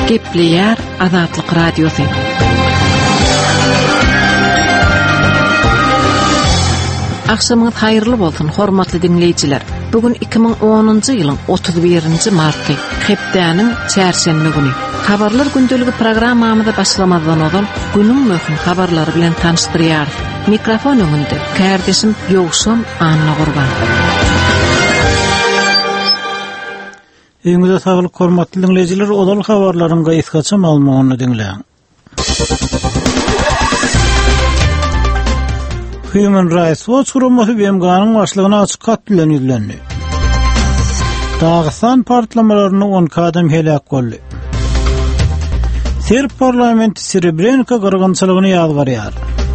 Gepleýär Azatlyk Radiosu. Akşamyňyz haýyrly bolsun, hormatly dinleýijiler. Bugün 2010-njy ýylyň 31-nji marty, hepdäniň çärşembe güni. Habarlar gündeligi programmamyzda başlamazdan oňdan günüň möhüm habarlary bilen tanışdyrýar. Mikrofon öňünde kardeşim Ýowşam Anna Gurban. Eňiňizde saglyk hormatly dinleýijiler, olal habarlaryň gaýsgaça malumlaryny dinleýän. Human Rights Watch gurulmasy BMG'nyň başlygyna açyk gat bilen ýüzlendi. Dağıstan partlamalarını 10 adam helak boldy. Serb parlamenti Srebrenica gyrgynçylygyny ýazgarýar.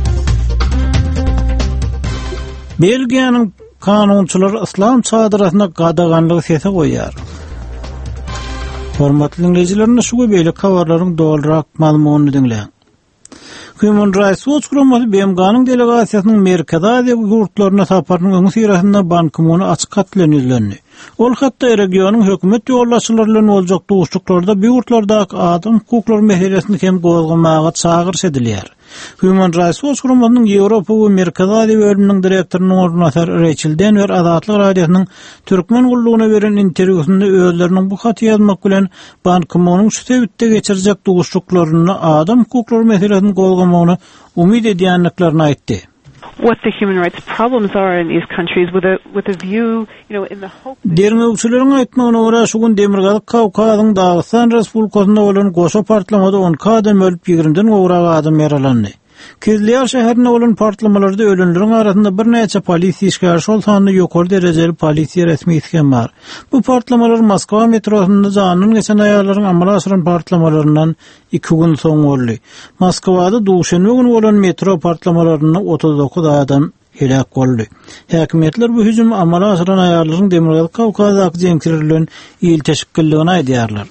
Belgiýanyň kanunçylary islam çadyrasyna gadaganlygy sese goýýar. Hormatly dinleýijiler, şu beýle habarlaryň dolrak malumlaryny dinleýän. Human Rights Watch gurulmasy BMG'nyň delegasiýasynyň Merkezi Aziýa ýurtlaryna saparynyň öňü sirasynda Ban Ki-moon açyk gat bilen ýüzlendi. Ol hatda regionyň hökümet ýollaşçylary bilen boljak duşluklarda bu ýurtlardaky adam hukuklary meselesini hem gozgamaga çağırış edilýär. Human Rights Watch gurulmasynyň Ýewropa we Merkezi Aziýa bölüminiň direktorynyň ornatary Rachel Denver Azatlyk Radiosynyň türkmen gullugyna beren interwýusynda özleriniň bu haty ýazmak bilen Ban Ki-moonyň şu sebitde geçirjek duşluklaryny adam hukuklary meselesini gozgamagyny umyt edýänliklaryny aýtdy. What the human rights problems are in these countries with a view, in the hope that Dermewçileriň aýtmagyna görä şu gün Demirgazyk Kawkazyň Dağıstan Respublikasyna bolan goşa partlamada 10 adam ölüp 20-den gowrak adam yaralandy. Kizlyar şäherine bolan partlamalarda ölenleriň arasynda bir neçe polisiýa işgär şol sanyny ýokary derejeli polisiýa resmi isken bar. Bu partlamalar Moskwa metrosynda janyny geçen aýallaryň amala aşyran partlamalarinden 2 gün soň boldy. Moskwada duşenme günü bolan metro partlamalaryna 39 adam helak boldy. Häkimetler bu hüjüm amala aşyran aýallaryň Demirgazyk Kawkazyň jeňkirliginden ýyl teşekkürligini aýdýarlar.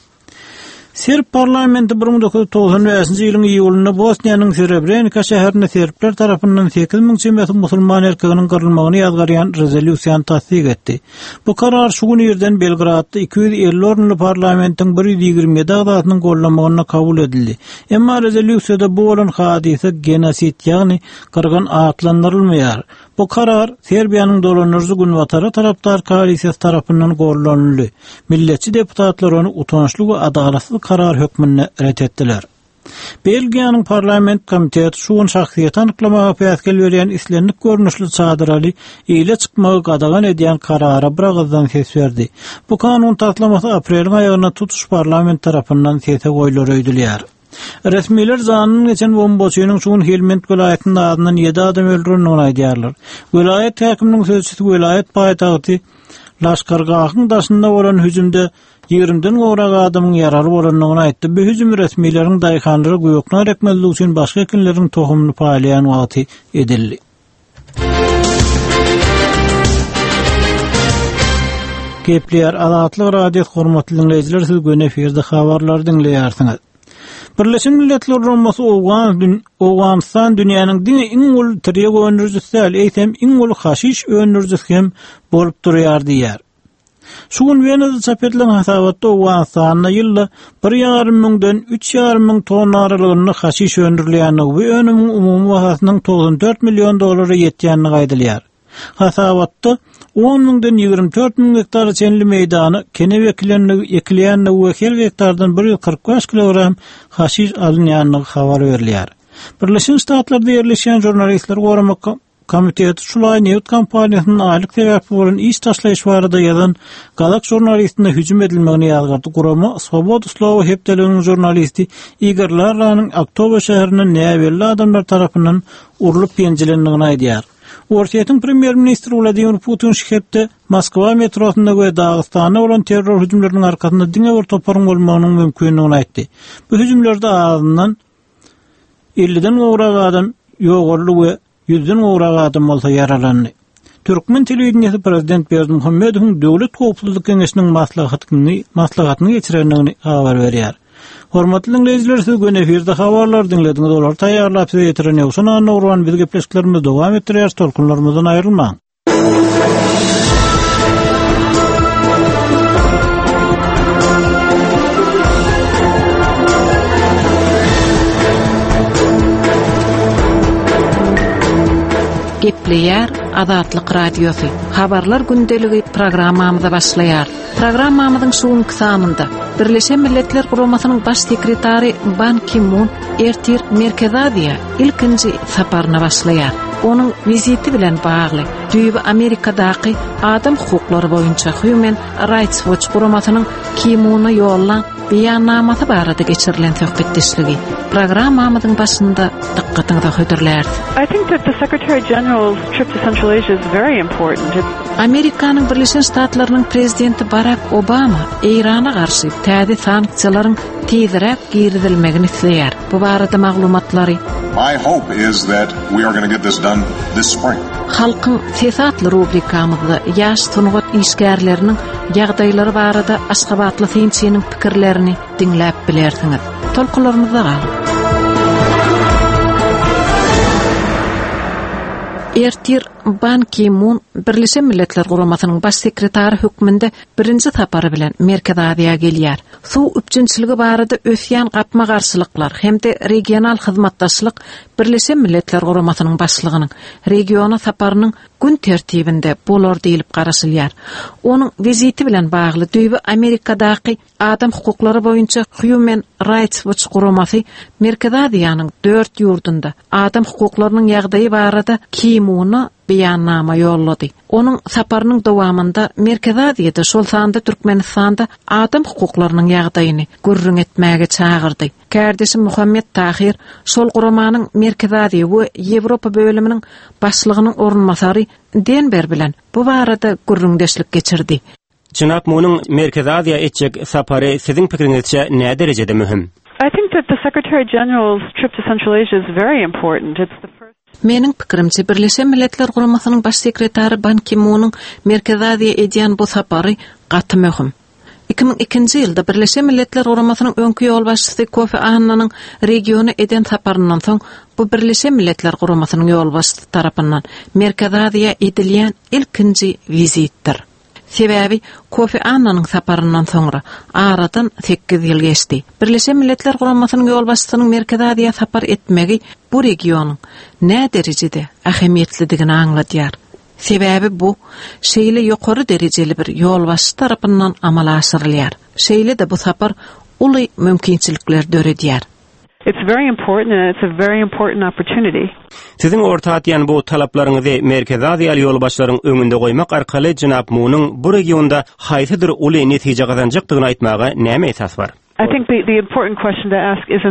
Serb parlamenti 1995-nji ýylyň iýulynda Bosniýanyň Srebrenica şäherinde serbler tarapyndan 8000 çemeti musulman erkeginiň gyrylmagyny ýazgarýan rezolýusiýany tasdik etdi. Bu karar şu gün ýerden Belgradda 250 orunly parlamentiň 127 agdatynyň gollamagyna kabul edildi. Emma rezolýusiýada bu bolan hadise genosit, ýagny gyrgyn atlandyrylmaýar. Bu karar Serbiýanyň dolanýarjy günwatary tarapdar koalisiýasy tarapyndan gollanyldy. Milletçi deputatlar onu utançly we adalatsız karar hökmüni ret etdiler. Belgiýanyň parlament komiteti şu gün şahsiýet anyklamaga päsgel berýän islenlik görnüşli çadyraly ýyle çykmagy gadagan edýän karara bir agzdan ses berdi. Bu kanun taslamasy apreliň aýagyna tutuş parlament tarapyndan sese goýular öýdülýär. Resmiler zanynyň geçen bombaçynyň şu gün Helmand welaýatynyň adynyň 7 adam öldürenini aýdýarlar. Welaýat häkiminiň sözçüsi welaýat paýtagty Laşkargahyň daşynda bolan hüjümde 20-den gowrak adamyň ýarary bolanyny aýtdy. Bu hüjüm resmiýetiň daýhanlary goýokna rekmeli üçin başga kinleriň tohumyny paýlaýan wagty edildi. Gepleýär Azatlyk Radio hormatly dinleýijiler, siz gün eferde habarlar dinleýärsiňiz. Birleşen Milletler Romasy Owganistan dünýäniň iň ul terýeg öňürjüsi, eýsem iň ul haşiş öňürjüsi hem bolup durýar diýär. Şu gün Venezia çap edilen hasabatda Owganistanyň ýylda 1,5 miňden 3,5 miň tonna aralygyny haşiş öňürlýänligi we önümiň umumy bahasynyň 94 milyon dolara ýetýänligi aýdylýar. Hasabatda 10 miňden 24 miň hektar çenli meýdany kene ekilýän we her hektardan 145 kilogram haşiş alınýanlygy habar berilýär. Birleşen Ştatlarda ýerleşen jurnalistler gorama komiteti şulay Newt kampaniýasynyň aýlyk sebäpi bolan iş taşlaýyş barada ýazan galak jurnalistine hüjüm edilmegini ýazgardy. Gorama Swobod Slow hepdeligiň jurnalisti Igor Larranyň Oktober şäheriniň näbelli adamlar tarapyndan urulyp ýenjilendigini aýdýar. Ortaýatyň premier ministri Vladimir Putin şäherinde Moskwa metrosynda we Dağystanda bolan terror hüjümleriniň arkasynda diňe bir toparyň bolmagynyň mümkinligini aýtdy. Bu hüjümlerde azyndan 50-den gowrak adam ýogurly we 100-den gowrak adam bolsa yaralandy. Türkmen telewizionyny prezident Berdimuhammedowyň döwlet gowpsuzlyk keňeşiniň maslahatyny geçirendigini habar berýär. Hormatly dinleýijiler, siz gün eferde habarlar dinlediňiz. Olar taýýarlap size ýetiren ýoksa Nurwan biz gepleşiklerimiz dowam etdirýär, tolkunlarymyzdan aýrylmaň. Gepleyer Adatlyk radiosu. Habarlar gündeligi programmamyza başlaýar. Programmamyzyň soňky sanynda Birleşen Milletler Guramasynyň baş sekretary Ban Ki-moon ertir Merkez Aziýa ilkinji saparyna başlaýar. Onun viziti bilen bagly Düýbi Amerikadaky adam hukuklary boýunça Human Rights Watch Guramasynyň Ki-moona ýollan beýannamasy barada geçirilen söhbetdeşligi. Programmamyzyň başynda dikkatiňizi höderler. I think that the Secretary General's trip to Central Asia is very important. Amerikanyň Birleşen Ştatlarynyň prezidenti Barack Obama Irana garşy täze sanksiýalaryň tezirek giridilmegini isleýär. Bu barada maglumatlary My hope is that we are going to get this done this spring. Halkyň sesatly rubrikamyzda ýaş tunugat işgärleriniň ýagdaýlary barada Aşgabatly synçynyň pikirlerini dinläp bilersiňiz. Tolkularymyzda galyp. Ertir Ban Ki-moon Birleşen Milletler Guramasynyň baş sekretary hökmünde birinji tapary bilen Merkez Aziýa gelýär. Suw üçinçiligi barada ösýän gapma garşylyklar hemde regional hyzmatdaşlyk Birleşen Milletler Guramasynyň başlygynyň regiona saparynyň gün tertibinde bolar diýilip garaşylýar. Onuň viziti bilen bagly Düýbi Amerikadaky adam hukuklary boýunça Human Rights Watch Guramasy Merkez Aziýanyň 4 ýurdunda adam hukuklarynyň ýagdaýy barada Ki-moona beýannama ýollady. Onuň saparynyň dowamında Merkez Aziýada şol sanda Türkmenistanda adam hukuklarynyň ýagdaýyny gürrüň etmäge çagyrdy. Kardeşim Muhammed Tahir şol guramanyň Merkez Aziýa we Ýewropa bölüminiň başlygynyň ornmasary Denber bilen bu barada gürrüňdeşlik geçirdi. Jynap munyň Merkez Aziýa etjek sapary siziň pikiriňizçe näme derejede mühim? I think that the Secretary General's trip to Central Asia is very important. It's the first Meniň pikirimçe Birleşen Milletler Guramasynyň baş sekretary Ban Ki-moonyň Merkez Aziýa edýän bu sapary gaty möhüm. 2002-nji ýylda Birleşen Milletler Guramasynyň öňkü ýol başçysy Kofi Annanyň regiona eden saparyndan soň bu Birleşen Milletler Guramasynyň ýol başçysy tarapyndan Merkez Aziýa edilýän ilkinji vizitdir. Sebäbi Kofi Annanyň saparyndan soňra aradan 8 ýyl geçdi. Birleşen Milletler Guramasynyň ýol başçysynyň Merkez Aziýa sapar etmegi bu regionyň nä derejede ähemiýetlidigini aňladýar. Sebäbi bu şeýle ýokary derejeli bir ýol başçy tarapyndan amala aşyrylýar. Şeýle de bu sapar uly mümkinçilikler döredýär. It's very important and it's a very important opportunity. Siziň orta atýan bu talaplaryňyzy Merkez Aziýa ýolbaşçylaryň öňünde goýmak arkaly Jynap munyň bu regionda haýsydyr uly netije gazanjakdygyny aýtmaga näme esas bar? I think the important question to ask is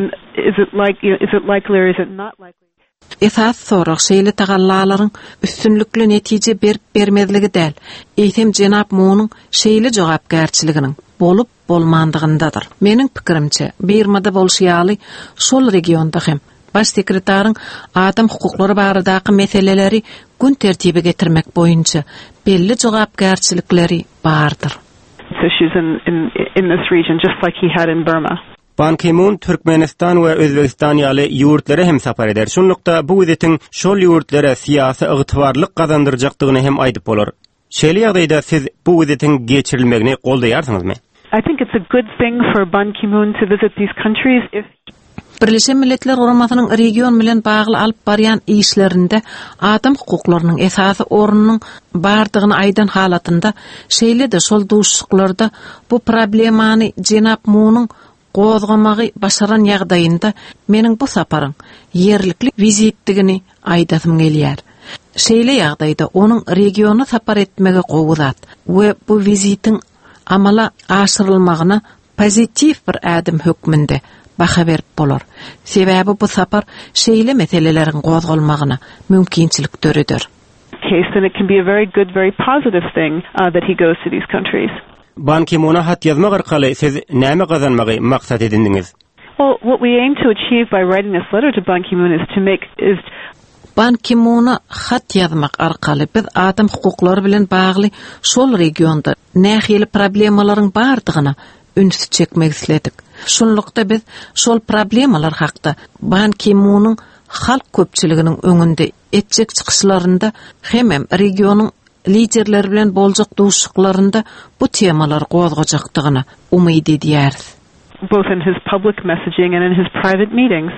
it likely or is it not likely? Esas sorak şeýle tagallalaryň üstünlükli netije bermezligi däl. Eýtem Jynap munyň şeýle jogapkärçiliginiň bolup bolmandygyndadyr. Meniň pikirimçe, Birmada bolşýaly şol regionda hem baş sekretaryň adam hukuklary baradaky meseleleri gün tertibi getirmek boýunça belli jogapkärçilikleri bardyr. Issues in this region just like he had in Burma. Ban Ki-moon Türkmenistan we Özbekistan ýaly ýurtlary hem sapar eder. Şonlukda bu wizitiň şol ýurtlary syýasy ygtybarlyk gazandyrjakdygyny hem aýdyp bolar. Şeýle ýagdaýda siz bu wizitiň geçirilmegini goldaýarsyňyzmy? I think it's a good thing for Ban Ki-moon to visit these countries if Birleşen Milletler Guramasynyň region bilen bagly alyp barýan işlerinde adam hukuklarynyň esasy ornunyň bardygyny aýdan halatynda şeýle de şol duşluklarda bu problemany Jynap munyň gozgamagy başaran ýagdaýynda meniň bu saparyň ýerlikli vizitdigini aýdasym gelýär. Şeýle ýagdaýda onuň regiona sapar etmege gowuzat we bu vizitiň amala aşyrylmagyna pozitiv bir ädim hökmünde baha berip bolar. Sebäbi bu sapar şeýle meseleleriň gozgalmagyna mümkinçilik döredir. case, then it can be a very good, very positive thing that he goes to these countries. Ban Ki-moona hat yazmak arkaly siz näme gazanmagy maksat edindiňiz? Well, what we aim to achieve by writing this letter to Ban Ki-moon is Ban Ki-moona hat yazmak arkaly biz adam hukuklary bilen bagly şol regionda nähili problemalaryň bardygyna üns çekmek isledik. Şonlukda biz şol problemalar hakda Ban Ki-moonyň halk köpçüliginiň öňünde etjek çykyşlarynda hem regionyň liderleri bilen boljak duşuklarynda bu temalar gozgajakdygyna umyd edýäris. both in his public messaging and in his private meetings.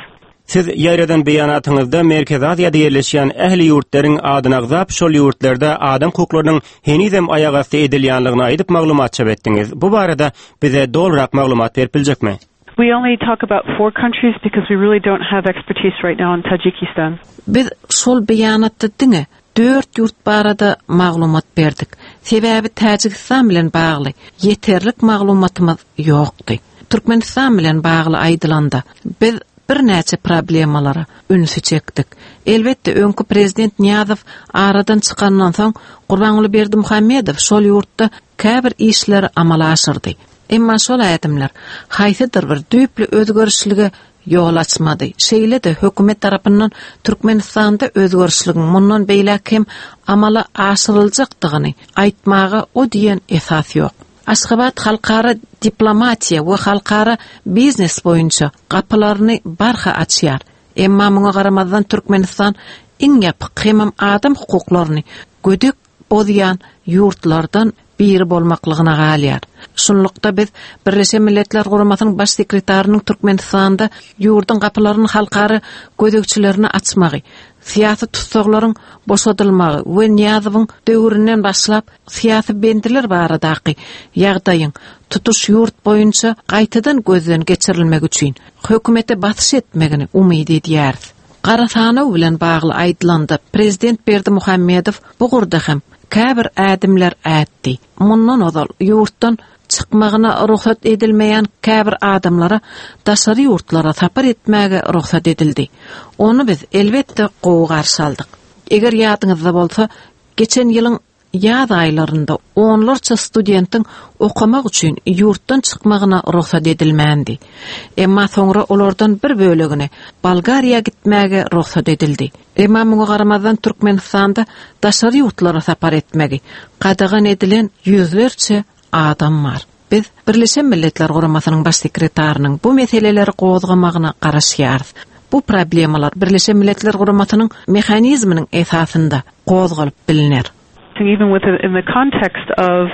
Siz ýaýradan beýanatyňyzda Merkez Aziýada ýerleşýän ähli ýurtlaryň adyna gyzap şol ýurtlarda adam hukuklarynyň henizem aýagasty edilýänligini aýdyp maglumat çap etdiňiz. Bu barada bize dolrak maglumat berip biljekmi? We only talk about 4 countries because we really don't have expertise right now in Tajikistan. Biz şol beýanatda diňe 4 ýurt barada maglumat berdik. Sebäbi Tajikistan bilen bagly ýeterlik maglumatymyz ýokdy. Türkmenistan bilen bagly aýdylanda biz bir näçe problemalara ünsü çekdik. Elbetde öňkü prezident Niýazow aradan çykandan soň Gurbanuly Berdimuhammedow şol ýurtda käbir işleri amala aşyrdy. Emma şol ädimler haýsydyr bir düýpli özgörüşlige ýol açmady. Şeýle de hökümet tarapyndan Türkmenistanda özgörüşligiň mundan beýlek hem amala aşyryljakdygyny aýtmagy o diýen esas ýok. Aşgabat halkara diplomatiya we halkara biznes boýunça gapylaryny barha açýar. Emma muňa garamazdan Türkmenistan iň ýapyk hem adam hukuklaryny gödek bolýan ýurtlardan biri bolmaklygyna galýar. Şunlukda biz Birleşen Milletler Guramasynyň baş sekretarynyň Türkmenistanda ýurdun gapylaryny halkara gödekçilerine açmagy, siyasi tutsaklaryň boşadylmagy we Niýazowyň döwründen başlap siyasi bendiler baradaky ýagdaýyň tutuş ýurt boýunça gaýtadan gözden geçirilmek üçin hökümete batyş etmegini umyd edýär. Garasana bilen bagly aýdylanda prezident Berdimuhammedow bu gurda hem käbir ädimler ätdi. Mundan ozal ýurtdan çykmagyna ruhsat edilmeýän käbir adamlara daşary ýurtlara sapar etmäge ruhsat edildi. Onu biz elbetde gowy garşy aldyk. Eger ýadyňyzda bolsa, geçen ýylyň ýaz aýlarynda onlarça studentin okumak üçin ýurtdan çykmagyna ruhsat edilmändi. Emma soňra olardan bir bölegine Bolgariýa gitmäge ruhsat edildi. Emma muňa garamazdan Türkmenistanda daşary ýurtlara sapar etmegi gadagan edilen ýüzlerçe adam bar. Biz Birleşen Milletler Guramasynyň baş sekretarynyň bu meseleleri gozgamagyna garaşýarys. Bu problemalar Birleşen Milletler Guramasynyň mehanizminiň esasynda gozgalyp bilinýär. Even in the context of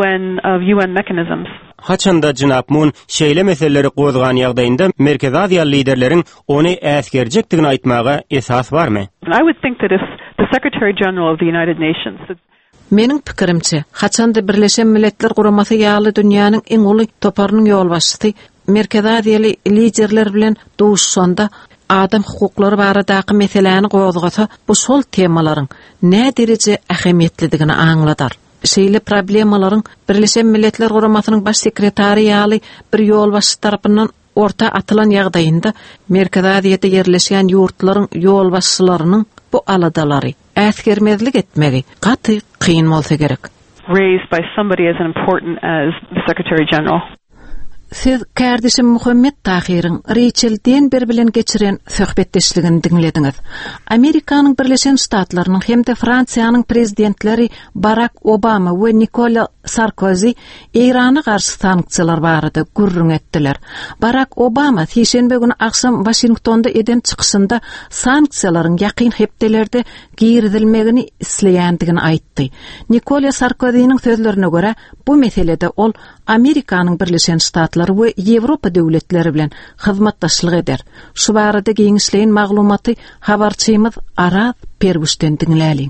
UN mechanisms. Haçanda Jynap Moon şeýle meseleleri gozgan ýagdaýynda Merkez Aziýa liderleriň ony äsgerjekdigini aýtmaga esas barmy? I would think that if the Secretary General of the United Nations Meniň pikirimçe, haçanda Birleşen Milletler Guramasy ýaly dünýäniň iň uly toparynyň ýolbaşçysy Merkez Aziýaly liderler bilen duşşanda adam hukuklary baradaky meselelerini gozgasa, bu şol temalaryň ne derece ähemiýetlidigini aňladar. Şeýle problemalaryň Birleşen Milletler Guramasynyň baş sekretary ýaly bir ýolbaşçy tarapyndan orta atylan ýagdaýynda Merkez Aziýada ýerleşýän ýurtlaryň ýolbaşçylarynyň bu aladalary äsgermezlik etmegi gaty kıyın bolsa gerek. Raised by somebody as important as the Secretary General. Siz kardeşim Muhammed Tahir'in Rachel Denber bilen geçiren söhbetdeşligini dinlediňiz. Amerikanyň Birleşen Ştatlarynyň hem de Fransiýanyň prezidentleri Barack Obama we Nicolas Sarkozy Irana garşy sanksiýalar barada gurrun etdiler. Barack Obama şeýşembe güni akşam Washingtonda eden çykyşynda sanksiýalaryň ýakyn hepdelerde giridilmegini isleýändigini aýtdy. Nicolas Sarkozynyň sözlerine göre bu meselede ol Amerikanyň Birleşen Ştatlary we Ýewropa döwletleri bilen hyzmatdaşlyk eder. Şu barada giňişleýän maglumaty habarçymyz Aras Pergüşden dinläli.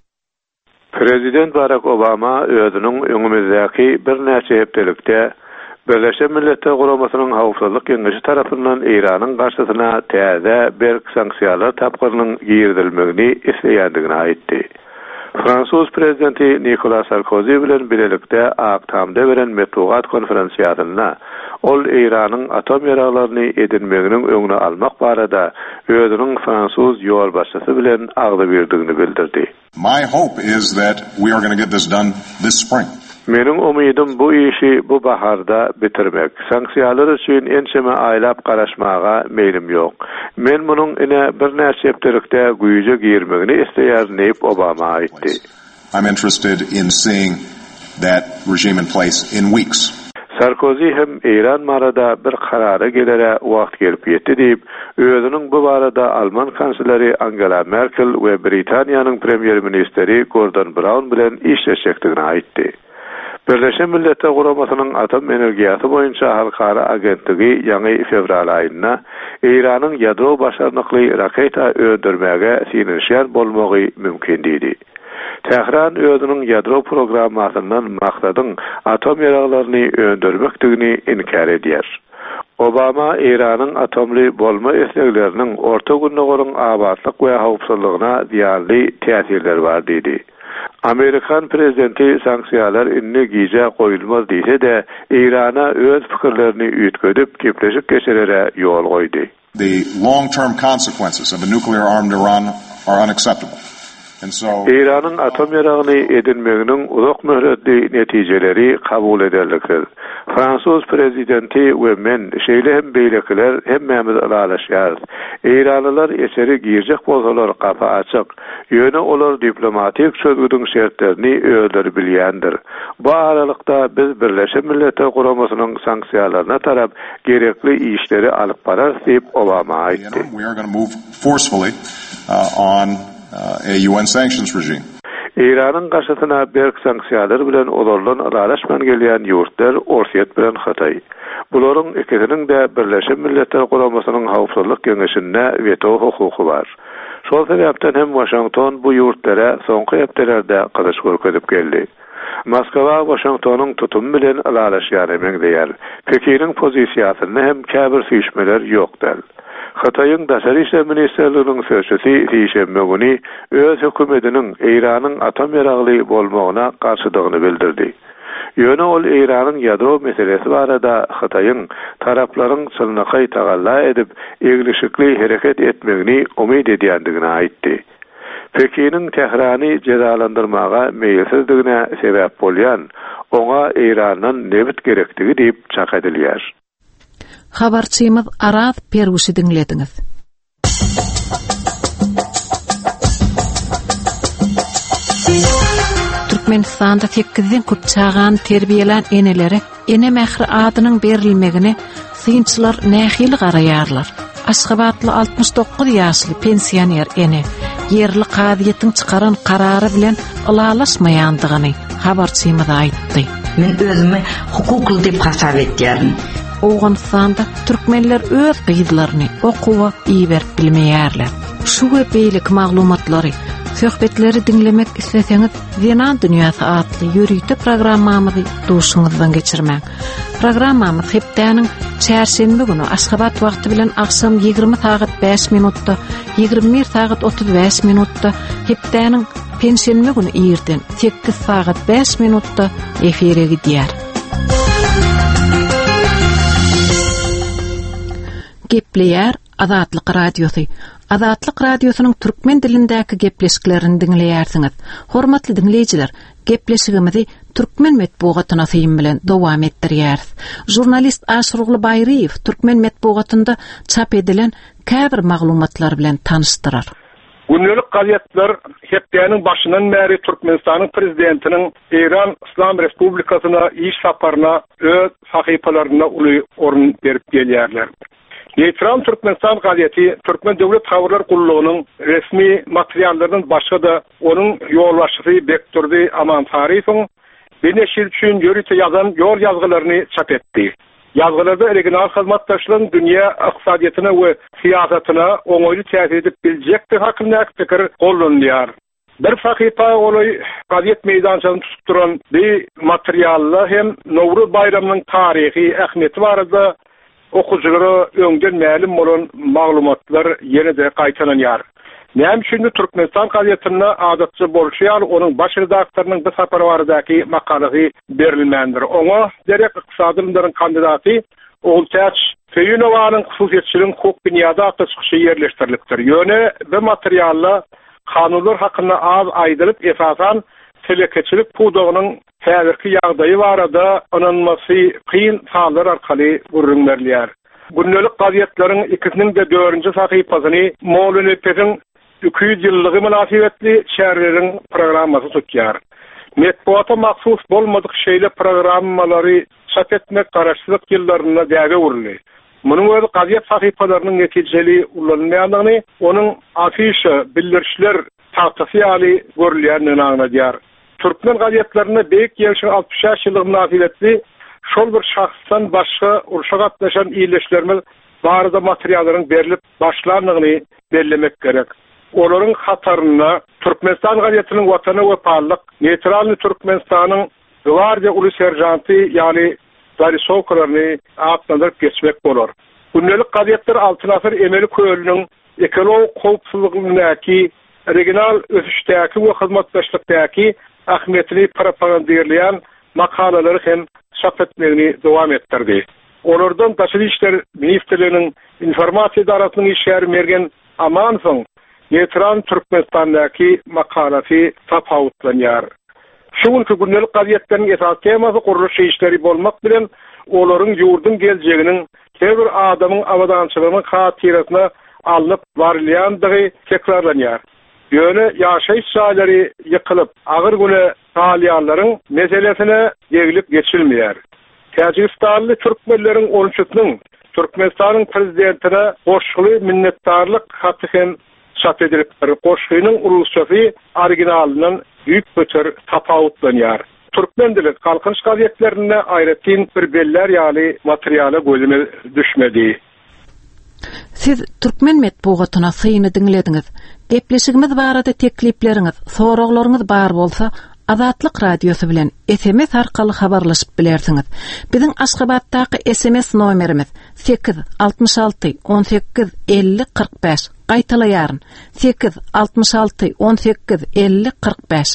Prezident Barack Obama özüniň öňümizdäki bir näçe hepdelikde Birleşen Milletler Guramasynyň Hawpsuzlyk Keňeşi tarapyndan Iranyň garşysyna täze bir sanksiýalar tapgyrynyň giridilmegini isleýändigini aýtdy. Fransuz prezidenti Nicolas Sarkozy bilen birlikde Aktamda beren metbuat konferensiýasyna ol Iranyň atom ýaralaryny edinmeginiň öňüne almak barada özüniň Fransuz ýolbaşçysy bilen agdy berdigini bildirdi. My hope is that we are going to get this done this spring. Meniň umydym bu işi bu baharda bitirmek. Sanksiýalar üçin ençeme aýlap garaşmaga meýlim ýok. Men munyň ine bir näçe hepdelikde güýje girmegini isleýär diýip Obama aýtdy. I'm interested in seeing that regime in place in weeks. Sarkozy hem Iran marada bir karara gelere wagt gelip ýetdi diýip özüniň bu barada Alman kansleri Angela Merkel we Britaniýanyň premier ministeri Gordon Brown bilen işleşekdigini aýtdy. Birleşen Milletler Guramasynyň atom energiýasy boýunça halkara agentligi ýaňy fevral aýynda Iranyň ýadro başarnykly raketa öldürmäge sinirşýän bolmagy mümkin diýdi. Tehran özüniň ýadro programmasynyň maksadyň atom ýaraglaryny öldürmekdigini inkar edýär. Obama Iranyň atomly bolma esnekleriniň orta günnägörüň abadlyk we howpsuzlygyna ziýanly täsirler bar diýdi. Amerikan prezidenti sanksiýalar inni giýje goýulmaz diýse de Irana öz pikirlerini üýtgedip gepleşip geçerere ýol goýdy. The long-term consequences of a nuclear-armed Iran are unacceptable. İranın atom ýaragyny edinmeginiň uzak möhretli netijeleri kabul edilir. Fransuz prezidenti we men şeýle hem beýlekiler hemmemiz aralaşýar. İranlylar eseri giýjek bolsalar gapy açyk. Ýöne olar diplomatik çözgüdüň şertlerini öýdür bilýändir. Bu aralykda biz Birleşen Milletler Guramasynyň sanksiýalaryna tarap gerekli işleri alyp barar diýip Obama aýtdy. We are going to move forcefully on a UN sanctions regime. İranın karşısına berk sanksiýalar bilen olarlan aralaşman gelýän ýurtlar Orsiýet bilen Hatay. Bularyň ikisiniň de Birleşen Milletler Guramasynyň howpsuzlyk keňeşinde veto hukuky bar. Şol sebäpden hem Washington bu ýurtlara soňky hepdelerde gyzyş görkezip geldi. Moskwa Washingtonyň tutumy bilen aralaşýar emekdeýär. Pekiniň pozisiýasyny hem käbir süýşmeler ýokdur. Hataýyň Daşary işler ministrliginiň sözçüsi diýşembe güni öz hökümetiniň Iranyň atom ýaragly bolmagyna garşydygyny bildirdi. Ýöne ol Iranyň ýadro meselesi barada Hataýyň taraplaryň çylnakay tagalla edip egilişikli hereket etmegini umyt edýändigini aýtdy. Pekiniň Tehrany cezalandyrmaga meýilsizdigine sebäp bolýan oňa Irandan nebit gerektigi diýip çak edilýär. Habarçymyz Araz Perwüşi dinlediňiz. Türkmenistanda 8 kurt çağan terbiýelen enelere ene mähri adynyň berilmegini synçylar nähili garaýarlar. Aşgabatly 69 ýaşly pensioner ene yerli qadiýetiň çykaran karary bilen ılalaşmaýandygyny habarçymyz aýtdy. Men özümi hukukly diýip hasap etýärim. Awganystanda türkmenler öz gyýdylaryny okuwa iýber bilmeýärler. Şu we beýlik maglumatlary, söhbetleri dinlemek isleseňiz, Zenan Dünýäsi adly ýürüýte programmamyzy duşuňyzdan geçirmäň. Programmamyz hepdäniň çärşembe güni Aşgabat wagty bilen akşam 20 saat 5 minutda, 21 saat 35 minutda, hepdäniň pensiýenme güni ýerden 8 saat 5 minutda efire gidýär. Gepleýär Azatlyk radiosu. Azatlyk radiosynyň türkmen dilindäki gepleşiklerini dinleýärsiňiz. Hormatly dinleýijiler, gepleşigimizi türkmen medeniýetyna syň bilen dowam etdirýäris. Jurnalist Aşrugly Baýryew türkmen medeniýetinde çap edilen käbir maglumatlar bilen tanışdyrar. Günlük gazetler hepdäniň başyndan bäri Türkmenistanyň prezidentiniň Iran Islam Respublikasyna iş saparyna öz sahypalaryna uly orun berip gelýärler. Neutral Türkmenistan gazeti Türkmen Döwlet Habarlar Gurulugynyň resmi materiallarynyň başga da onuň ýolbaşçysy Bekturdy Aman Tarifoň beneşil üçin ýörüte ýazan ýol ýazgylaryny çap etdi. Ýazgylarda regional hyzmatdaşlygyň dünýä ykdysadyýatyna we siýasatyna oňoýly täsir edip biljekdi hakynda pikir gollanýar. Bir sahypa olay gazet meýdançasyny tutup duran bu materiallar hem Nowruz bayramynyň taryhy ähmiýeti barada okujulara öňden ma'lum bolan maglumatlar ýene-de gaýtanýar. Näme üçin Türkmenistan gazetine adatçy bolşýar, onuň baş redaktorynyň bu sapary baradaky makalasy berilmendir. Oňa derek ykdysadylaryň kandidaty Oltaç Feýünowanyň hususiýetçiligiň hukuk dünýäde atda çykyşy ýerleşdirilipdir. Ýöne bu materiallar kanunlar hakynda az aýdylyp esasan telekeçilik pudogynyň häzirki ýagdaýy barada ananmasy kyn hallar arkaly görünýär. Günlük gazetleriň ikisiniň de 4-nji sahypasyny Mowlanypetiň 200 ýyllygy münasibetli şäherleriň programmasy tutýar. Medeniýete maksus bolmadyk şeýle programmalary çap etmek garaşsyzlyk ýyllaryna däge uruly. Munyň öz gazet sahypalarynyň netijeli ulanmaýandygyny, onuň afişa bildirişler tahtasy ýaly görülýändigini aňladýar. Türkmen gazetlerine beyik gelişin 60 ýylyk münasibetli şol bir şahsdan başga uruşa gatnaşan iyileşlerimiz barada materiallaryň berilip başlandygyny bellemek gerek. Olaryň hataryna Türkmenistan gazetiniň Watany we Parlyk, Neytralny Türkmenistanyň Gwardiya uly serjanty ýani Darisowkalaryny atlandyryp geçmek bolar. Gündelik gazetler Altınasır Emeli Köylü'nün ekologik howpsuzlygyny regional ösüşdäki we hyzmatdaşlykdaky ahmetini propagandaýarlayan makalalary hem çap etmegini dowam etdirdi. Olardan Daşary işler ministrliginiň informasiýa idarasynyň işgäri mergen Amansoň Neytral Türkmenistandaky makalasy tapawutlanýar. Şuňky gündelik gazetleriň esas temasy guruluş işleri bolmak bilen olaryň ýurdun geljeginiň her bir adamyň awadançylygynyň hatirasyna alınıp varylýandygy tekrarlanýar. Ýöne ýaşaýyş şaýlary ýykylyp, agyr güne galýanlaryň meselesine ýegilip geçilmeýär. Täjikistanly türkmenleriň 13-nyň Türkmenistanyň prezidentine goşguly minnetdarlyk haty hem çap edilipdir. Goşgynyň urusçasy originalynyň büyük götür tapawutlanýar. Türkmen dili kalkınç gazetlerine aýratyn bir beller ýaly materialy gözüme düşmedi. Siz Türkmen metbugatyna syny dinlediňiz. Gepleşigimiz barada teklipleriňiz, soraglaryňyz bar bolsa, Azatlyk radiosu bilen SMS arkaly habarlaşyp bilersiňiz. Biziň Aşgabatdaky SMS nomerimiz 866 18 50 45. Gaýtalaýaryn 866 18 50 45.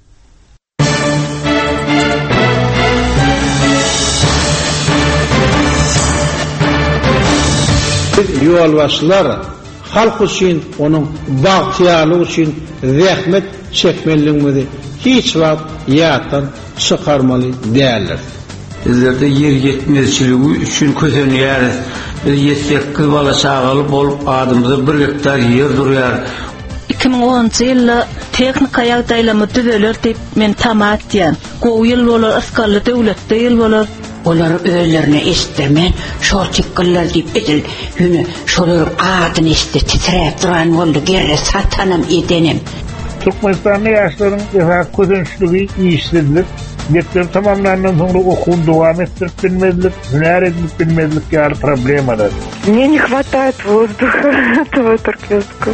Ýolbaşçylar halk üçin, onuň bagtyarlygy üçin zähmet çekmeliligini hiç wagt ýatdan çykarmaly däldir. Bizlerde yer yetmezçiligi üçin kösenýär. Biz 7-8 bala çagaly bolup adymyza 1 hektar yer durýar. 2010 ýylda teknika ýagdaýlamy düzeler diýip men tamat diýen. Gowy ýyl bolar, askarly döwletde ýyl bolar. Olar özlerine istemen, şol çıkkıllar deyip edil, yünü şolur adını iste titreyip duran oldu, geri satanım edenim. Türkmenistanlı yaşların esas közençlüğü işledilir. Yetleri tamamlanan sonra okul devam ettirip bilmezlik, hüner edilip bilmezlik yani problem arar. Мне не хватает воздуха этого туркменского.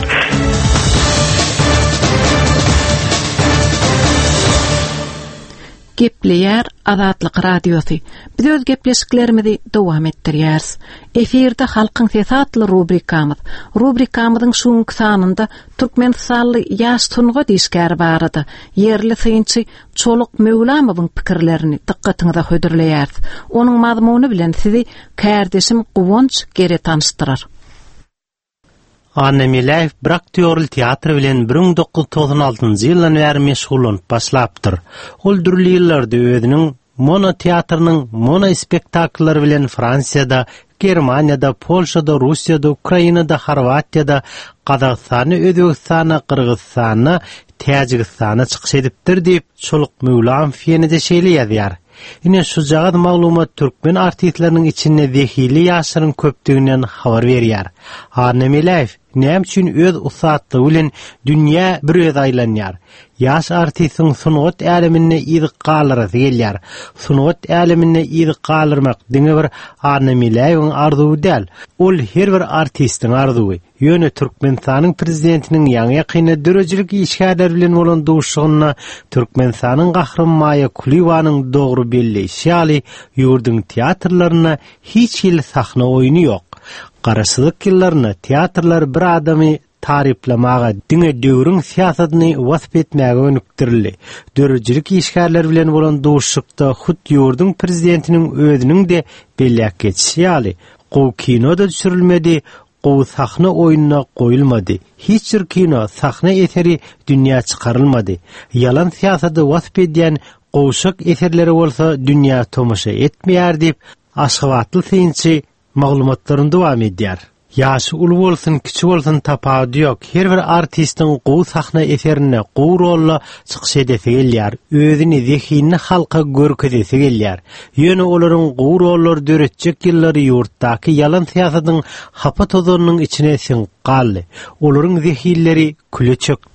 Gepleýär Azatlyk radiosu. Biz öz gepleşiklerimizi dowam etdirýäris. Efirde halkyň sesi adly rubrikamyzyň şuňky sanynda Türkmenistanly ýaş tunga diýişgär barady. Yerli synçy Çoluk Mevlamowyň pikirlerini dikkatiňize hödürleýäris. Onuň mazmuny bilen sizi kärdeşim Guwonç geri tanıştyrar. Anne Milayev Braktiyorl teatr bilen 1996-njy ýyldan bäri meşgulanyp başlapdyr. Ol dürli ýyllarda özüniň mono teatrynyň mono spektakllary bilen Fransiýada, Germaniýada, Polşada, Russiýada, Ukrainada, Horwatiýada, Kazakstana, Özbekistana, Kyrgyzstana, Täjikistana çykyş edipdir diýip Çoluk Mevlam ýene-de şeýle ýazýar. Ine şu jagad maglumat türkmen artistleriniň içinde zehili ýaşlaryň köpdiginden habar berýär. Anne Milayev näme üçin öz usatlygy bilen dünýä bir öz aýlanýar. Ýaş artistiň sunugat älemine ýygyk galyrasy gelýär. Sunugat älemine ýygyk galyrmak diňe bir Anne Milayewiň arzuwy däl. Ol her bir artistiň arzuwy. Ýöne Türkmenistanyň prezidentiniň ýaňy ýakyny dörejilik işgärler bilen bolan duşugyna Türkmenistanyň gahramaýy Kulivanyň dogry belleşi ýaly ýurdun teatrlaryna hiç ýyl sahna oýuny ýok. Garaşylyk ýyllaryna teatrlar bir adamy tariflamaga, diňe döwrüň siýasatyny wasp etmäge önükdirildi. Dörejilik işgärler bilen bolan duşukda hut ýurdun prezidentiniň özüniň de belläk geçişi ýaly gowy kinoda düşürilmedi. O sahne oyununa koyulmadı. Hiçbir kino sahne eseri dünya çıkarılmadı. Yalan siyasatı wasp edýän goşak eserleri bolsa dünya tomaşa etmeýär diýip Aşgabatly synçy maglumatlaryny dowam edýär. Ýaşy uly bolsun, kiçi bolsun tapawuty ýok. Her bir artistiň gowy sahna eserine gowy rolla çykyş edesi gelýär. Özüni zehini halka görkezesi gelýär. Ýöne olaryň gowy rollary döretjek ýyllary ýurtdaky yalan siýasatyň hapa tozunyň içine siňip galdy. Olaryň zehilleri küle çökdi.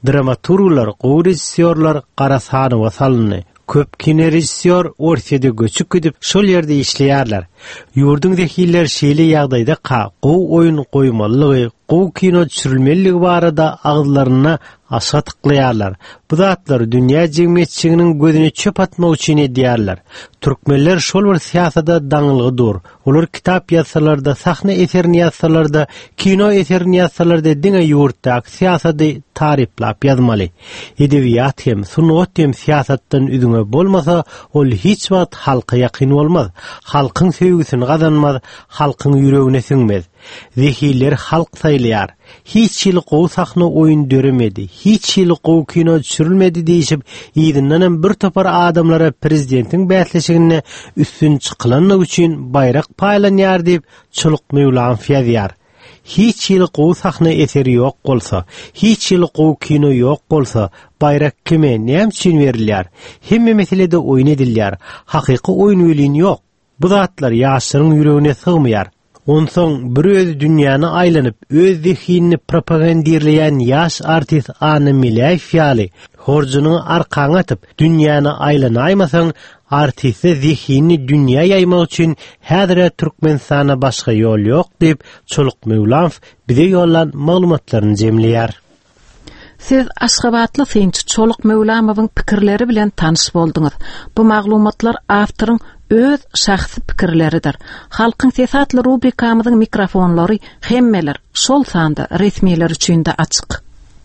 dramaturglar, rejissyorlar garasany wasalny. Köp kine rejissyor ortada göçüp gidip şol ýerde işleýärler. Ýurdun zehiller şeýle ýagdaýda gow oýun goýmalygy, gow kino düşürilmeligi barada agzlaryna aşa tıklaýarlar. Bu zatlar dünýä jemgyýetçiliginiň gözüne çöp atmak üçin edýärler. Türkmenler şol bir siýasada daňylygydyr. Olar kitap ýazsalarda, sahna eserini ýazsalarda, kino eserini ýazsalarda diňe ýurtdaky siýasady taryplap ýazmaly. Edebiýat hem, sunat hem siýasatdan üdüňe bolmasa, ol hiç wagt halka ýakyn bolmaz. Halkyň sevgisini gazanmaz, halkyň ýüregine siňmez. Zehiller halk saýlaýar. Hiç ýyl gow sahna oýun döremedi, hiç ýyl gow kino düşürilmedi diýip, ýygynyň bir topar adamlara prezidentiň bäsleşigine üstün çykylanmak üçin bayrak paýlanýar diýip çoluk Mevlam ýazýar. Hiç ýyl gow sahna eseri ýok bolsa, hiç ýyl gow kino ýok bolsa, bayrak kime näme üçin berilýär? Hemme meselede oýun edilýär. Hakyky oýun welin ýok. Bu zatlar ýaşlaryň ýüregine sygmaýar. Onsoň bir öz dünýäni aýlanyp, öz zihnini propagandirleýän ýaş artist Anna Milay ýaly, horjuny arkaňa atyp, dünýäni aýlanaýmasaň, artiste zihnini dünýä ýaymak üçin häzir Türkmenistana başga ýol ýok diýip Çoluk Mevlam bize ýollan maglumatlaryny jemleýär. Siz Aşgabatly synçy Çoluk Mevlamowyň pikirleri bilen tanyş bolduňyz. Bu maglumatlar awtoryň öz şahsy pikirleridir. Halkyň sesatly rubrikamyzyň mikrofonlary hemmeler şol sanda resmiler üçin de açyk.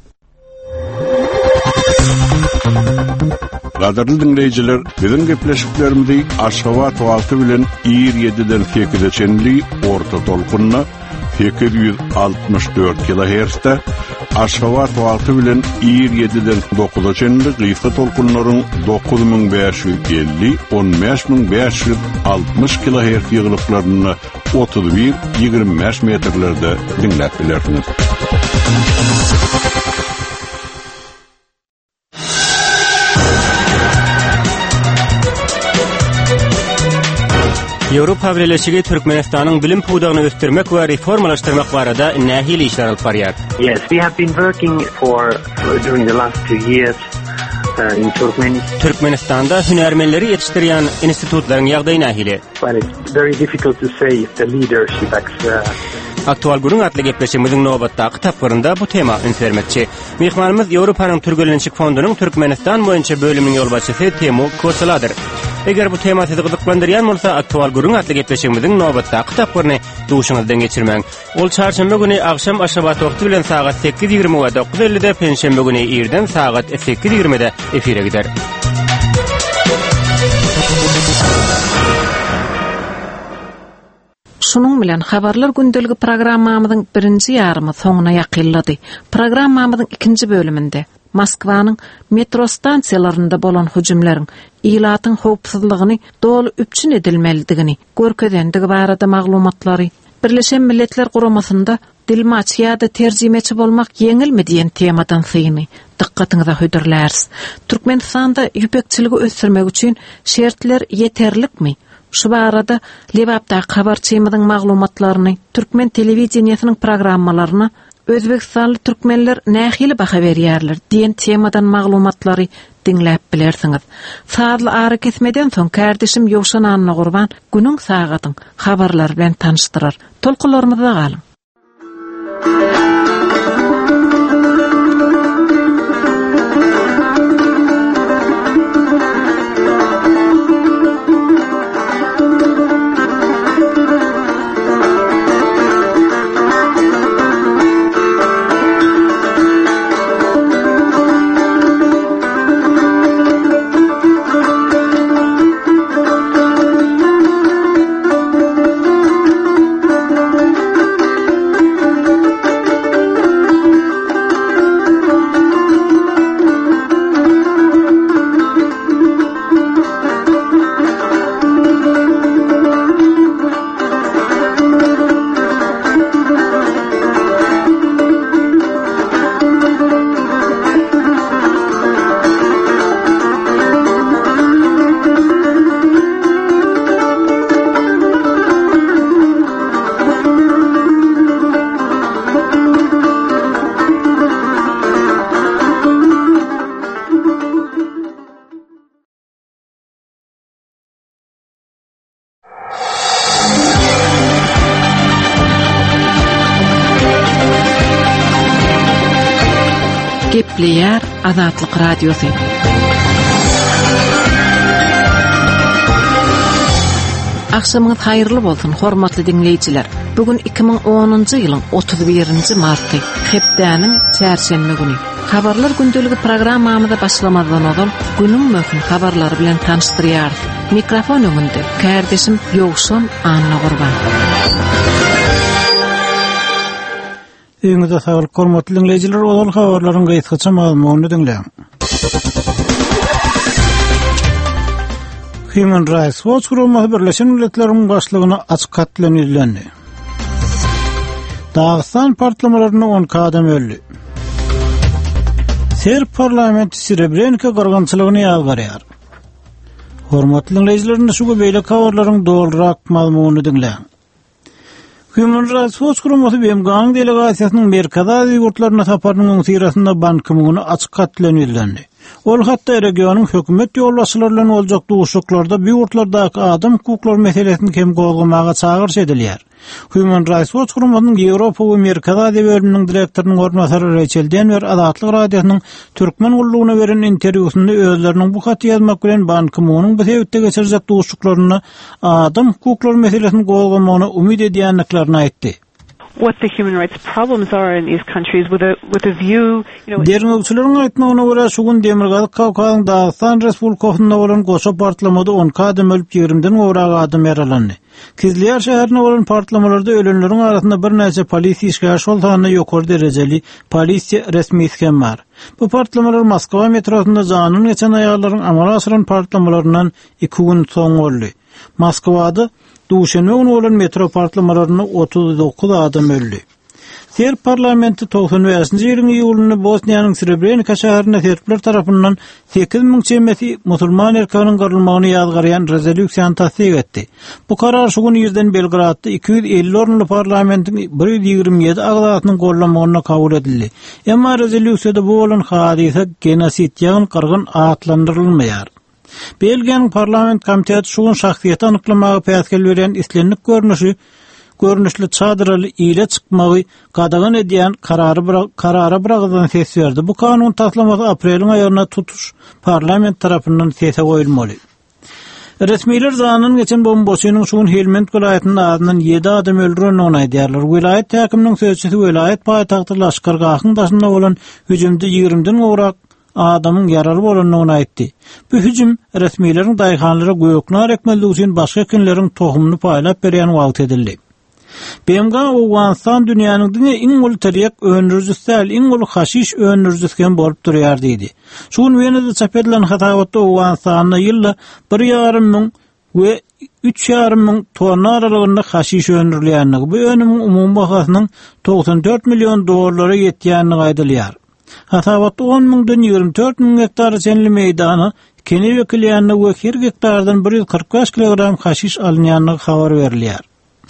Gaderli dinleyijiler, biziň gepleşiklerimizi Aşgabat wagty bilen 27-den 8-e çenli orta tolkunna 864 kHz-de, Aşgabat wagty bilen 27-den 9-a çenli gysga tolkunlaryň 9550-15560 kHz ýygyrlyklaryny 31-25 metrlerde dinläp bilersiniz. Ýewropa Birleşigi Türkmenistanyň bilim puwdagyny ösdürmek we reformalaşdyrmak barada nähili işler alyp barýar. Yes, we have been working during the last 2 years in Türkmenistanda hünärmenleri ýetişdirýän institutlaryň ýagdaýy nähili? But it's very difficult to say if the leadership Aktual gurun atly gepleşigimiziň nobatdaky tapgyrynda bu tema ünsermekçi. Mehmanymyz Ýewropaның Türkmençilik fondunyň Türkmenistan boýunça bölüminiň ýolbaşçysy Temur Kosaladyr. Eger bu tema sizi gyzyklandyrýan bolsa, aktual gurun atly gepleşigimiziň nobatdaky tapgyryny duşuňyzdan geçirmäň. Ol çarşamba güni akşam Aşgabat wagty bilen saat 8:20 we 9:50-de, penşembe güni ýerden saat 8:20-de efire gider. Şunun bilen habarlar gündeligi programmamyzyň birinji ýarymy soňuna ýakynlady. Programmamyzyň ikinji bölüminde Moskwanyň metro stansiýalarynda bolan hüjümleriň ilatyň howpsuzlygyny dolu üpçün edilmelidigini görkezendigi barada maglumatlary, Birleşen Milletler Guramasynda dilmaç ýa-da terjimeçi bolmak ýeňilmi diýen temadan syny dikkatiňize höderlärs. Türkmenistanda ýüpekçiligi ösdürmek üçin şertler ýeterlikmi? Şu barada Lewapda habarçymyzyň maglumatlaryny, Türkmen telewizionynyň programmalaryny Özbekistanly türkmenler nähili baha berýärler diýen temadan maglumatlary dinläp bilersiňiz. Saatly ara kesmeden soň kardeşim Ýowşan Anna Gurban günüň sagatyň habarlar bilen tanışdyrar. Tolkularymyzda galyň. Gepleýär Azatlyk Radiosu. Akşamyňyz haýyrly bolsun, hormatly dinleýijiler. Bugün 2010-njy ýylyň 31-nji marty, hepdäniň çärşembe güni. Habarlar gündöligi programmamyzda başlamadan oňdan günüň möhüm habarlary bilen tanışdyrýar. Mikrofon öňünde kardeşim Ýowşan Anna Gurban. Öňüňizde saglyk hormatly dinleýijiler, ol habarlaryň gaýtgaça maglumatyny dinleýän. Human Rights Watch Gurulmagy Birleşen Milletleriniň başlygyna açyk hatlan ýüzlendi. Dağıstan partlamalarına 10 adam öldü. Serb parlamenti Srebrenica gargançylygyny ýalgarýar. Hormatly dinleýijiler, şu beýle habarlaryň dolrak maglumatyny dinleýän. Human Rights Watch Gurulmagy BMG'ň delegasiýasynyň Merkez Aziýa ýurtlaryna saparynyň sirasynda Ban Ki-moon açyk hatlan ýüzlendi. Ol hatda regionyň hökümet ýolbaşçylary bilen boljak duşuklarda bu ýurtlardaky adam hukuklary meselesini hem gowgamaga çağırş edilýär. Human Rights Watch Gurulmagynyň Ýewropa we Merkez Aziýa bölüminiň direktorynyň ornatary Rachel Denver Azatlyk Radiosynyň türkmen ullugyna beren interwýusynda özleriniň bu haty ýazmak bilen Ban Ki-moonyň bu sebäpde geçirjek duşuklaryny adam hukuklary meselesini gowgamagyna umyt edýänliklerini aýtdy. What the human rights problems are in these countries with a view, Derňewçileriň aýtmagyna görä şu gün Demirgazyk Kawkazyň Dagestan Respublikasynda bolan goşa partlamada 10 adam ölüp 20-den gowrak adam yaralandy. Kizlyar şäherine bolan partlamalarda ölenleriň arasynda bir näçe polisiýa işgär şoltanyny ýokary derejeli polisiýa resmi iskem bar. Bu partlamalar Moskwa metrosunda janyny geçen aýallaryň amala asyran partlamalarynyň 2 gün soň boldy. Moskwada Duşenme bolan metro partlamalarına 39 adam öldü. Serb parlamenti 95-nji ýylyň ýylyny Bosniýanyň Srebrenica şäherine serbler tarapyndan 8000 çemeti musulman erkeginiň garylmagyny ýazgarýan rezolýusiýany tasdiq etdi. Bu karar şu gün ýerden Belgradda 250 orunly parlamentiň 127 agzatynyň gollamagyna kabul edildi. Emma rezolýusiýada bu bolan hadise genosit ýagyn qyrgyn atlandyrylmaýar. Belgiýanyň parlament komiteti şu gün şahsiýeti anyklamagy päskel beren islenlik görnüşli çadyraly ýyle çykmagy gadagan edýän karara bırakılan ses berdi. Bu kanun taslamasy apreliň aýaryna tutuş parlament tarapyndan sese goýulmaly. Resmiler zanyň geçen bombasynyň şu gün Helmand vilayatynyň adyndan 7 adam öldürülýäni aýdýarlar. Vilayet häkiminiň sözçüsi vilayet paýtagty Laşkargahyň daşynda bolan hüjümde 20-den gowrak adamın yaralı bolanyny aýtdy. Bu hüjüm resmilerin daýhanlara göýüknar ekmeligi üçin başga kinleriň tohumunu paýlap berýän wagt edildi. BMG Awganistan dünýäniň iň uly terýek öňürjüsi, iň uly haşiş öňürjüsi bolup durýar diýdi. Şu gün Wenede çap edilen hatawaty Awganistanda ýylda 1,5 miň we 3,5 miň tonna aralygynda haşiş öňürlýänligi, bu önümiň umumy bahasynyň 94 milyon dollara ýetýänligi aýdylýar. Hatawatda 10 miňden 24 miň hektar çenli meýdany keni wekilýänine we her hektardan 145 kilogram haşiş alınýanlygy habar berilýär.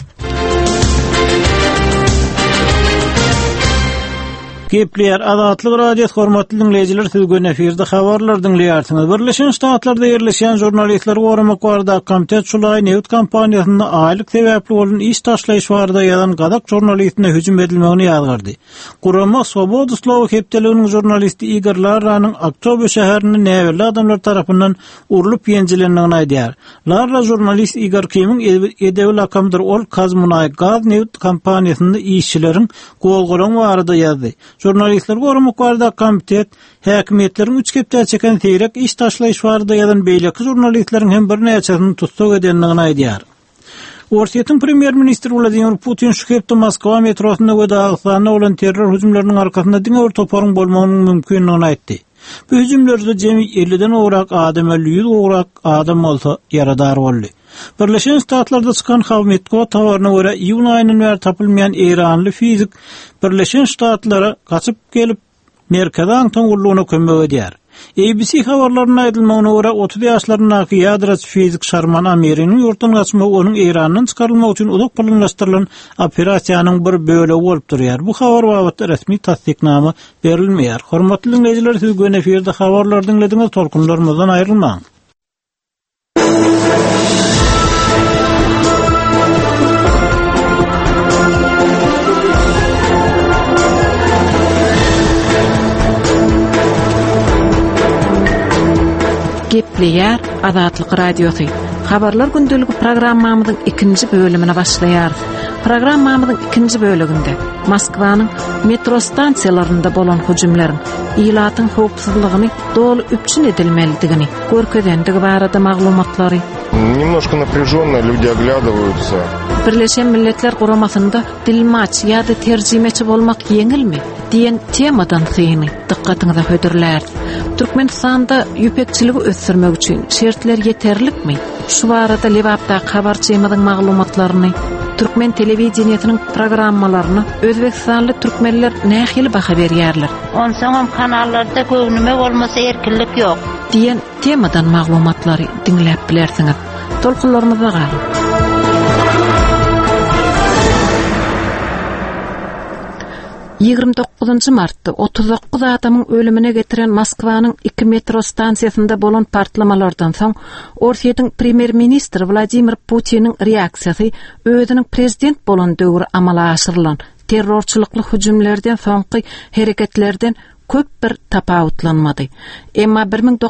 Gepleýär Azatlyk Radiosu hormatly dinleýijiler, siz göň efirde habarlar dinleýärsiňiz. Birleşen Ştatlarda ýerleşen jurnalistler goramak barada komitet şulay Newt kampaniýasyna aýlyk sebäpli bolan iş taşlaýyş barada ýadan gadak jurnalistine hüjüm edilmegini ýazgardy. Guramak Swoboda slowy hepdeliginiň jurnalisti Igor Larranyň Oktober şäherinde näwirli adamlar tarapyndan urulyp ýenjilendigini aýdýar. Larra jurnalist Igor Kiming edebi lakamdyr, ol Kazmunay Gaz Newt kampaniýasynda işçileriň golgolan barada ýazdy. Jurnalistler goramak barada komitet häkimetleriň 3 hepde çeken teýrek iş taşlaýyş barada ýadan beýleki jurnalistleriň hem bir näçesini tutsak edenligini aýdýar. Orsiýetiň premier ministri Vladimir Putin şu hepde Moskwa metrosunda we Dagestanda bolan terror hüjümleriniň arkasynda diňe bir toparyň bolmagynyň mümkinligini aýtdy. Bu hüjümlerde jemi 50-den gowrak adam öldü, 100 gowrak adam bolsa yaradar boldy. Birleşen Ştatlarda çykan Havmetko tawaryna görä iýun aýynyň bäri tapylmaýan Eranly fizik Birleşen Ştatlara gaçyp gelip Merkezden ullugyna kömek edýär. ABC habarlaryna aýdylmagyna görä 30 ýaşlarynyň ýadraç fizik Sharman Amerinyň ýurtdan gaçmagy onuň Erandan çykarylmagy üçin uzak planlaşdyrylan operasiýanyň bir bölegi bolup durýar. Bu habar wagtda resmi tasdiknama berilmeýär. Hormatly dinleýijiler, siz göň efirde habarlar dinlediňiz, tolkunlarymyzdan aýrylmaň. Eşitleýär Azatlyk radiosy. Habarlar gündöligi programmamyzyň 2-nji bölümine başlaýar. Programmamyzyň 2-nji bölüminde Moskwanyň metro stansiýalarynda bolan hujumlaryň ilatyň howpsuzlygyny dolu üpçün edilmelidigini görkezendigi barada maglumatlary. Немножко напряженно, люди оглядываются. Birleşen Milletler Guramasynda dilmaç ýa-da terjimeçi bolmak ýeňilmi diýen temadan syny dikkatiňize hödürler. Türkmenistanda ýüpekçiligi ösürmek üçin şertler ýeterlikmi? Şu barada Lewapda habarçymyzyň maglumatlaryny Türkmen telewizionynyň programmalaryny Özbekistanly türkmenler nähili baha berýärler. Onsoňam kanallarda göwnüme bolmasa erkinlik ýok diýen temadan maglumatlary dinläp bilersiňiz. Tolkunlarymyza galyn. Martda 39 adamyň ölümine getiren Moskwanyň 2 metro stansiýasynda bolan partlamalardan soň Orsiýanyň premier ministri Vladimir Putiniň reaksiýasy özüniň prezident bolan döwri amala aşyrylan terrorçylykly hujumlardan soňky hereketlerden köp bir tapawutlanmady. Emma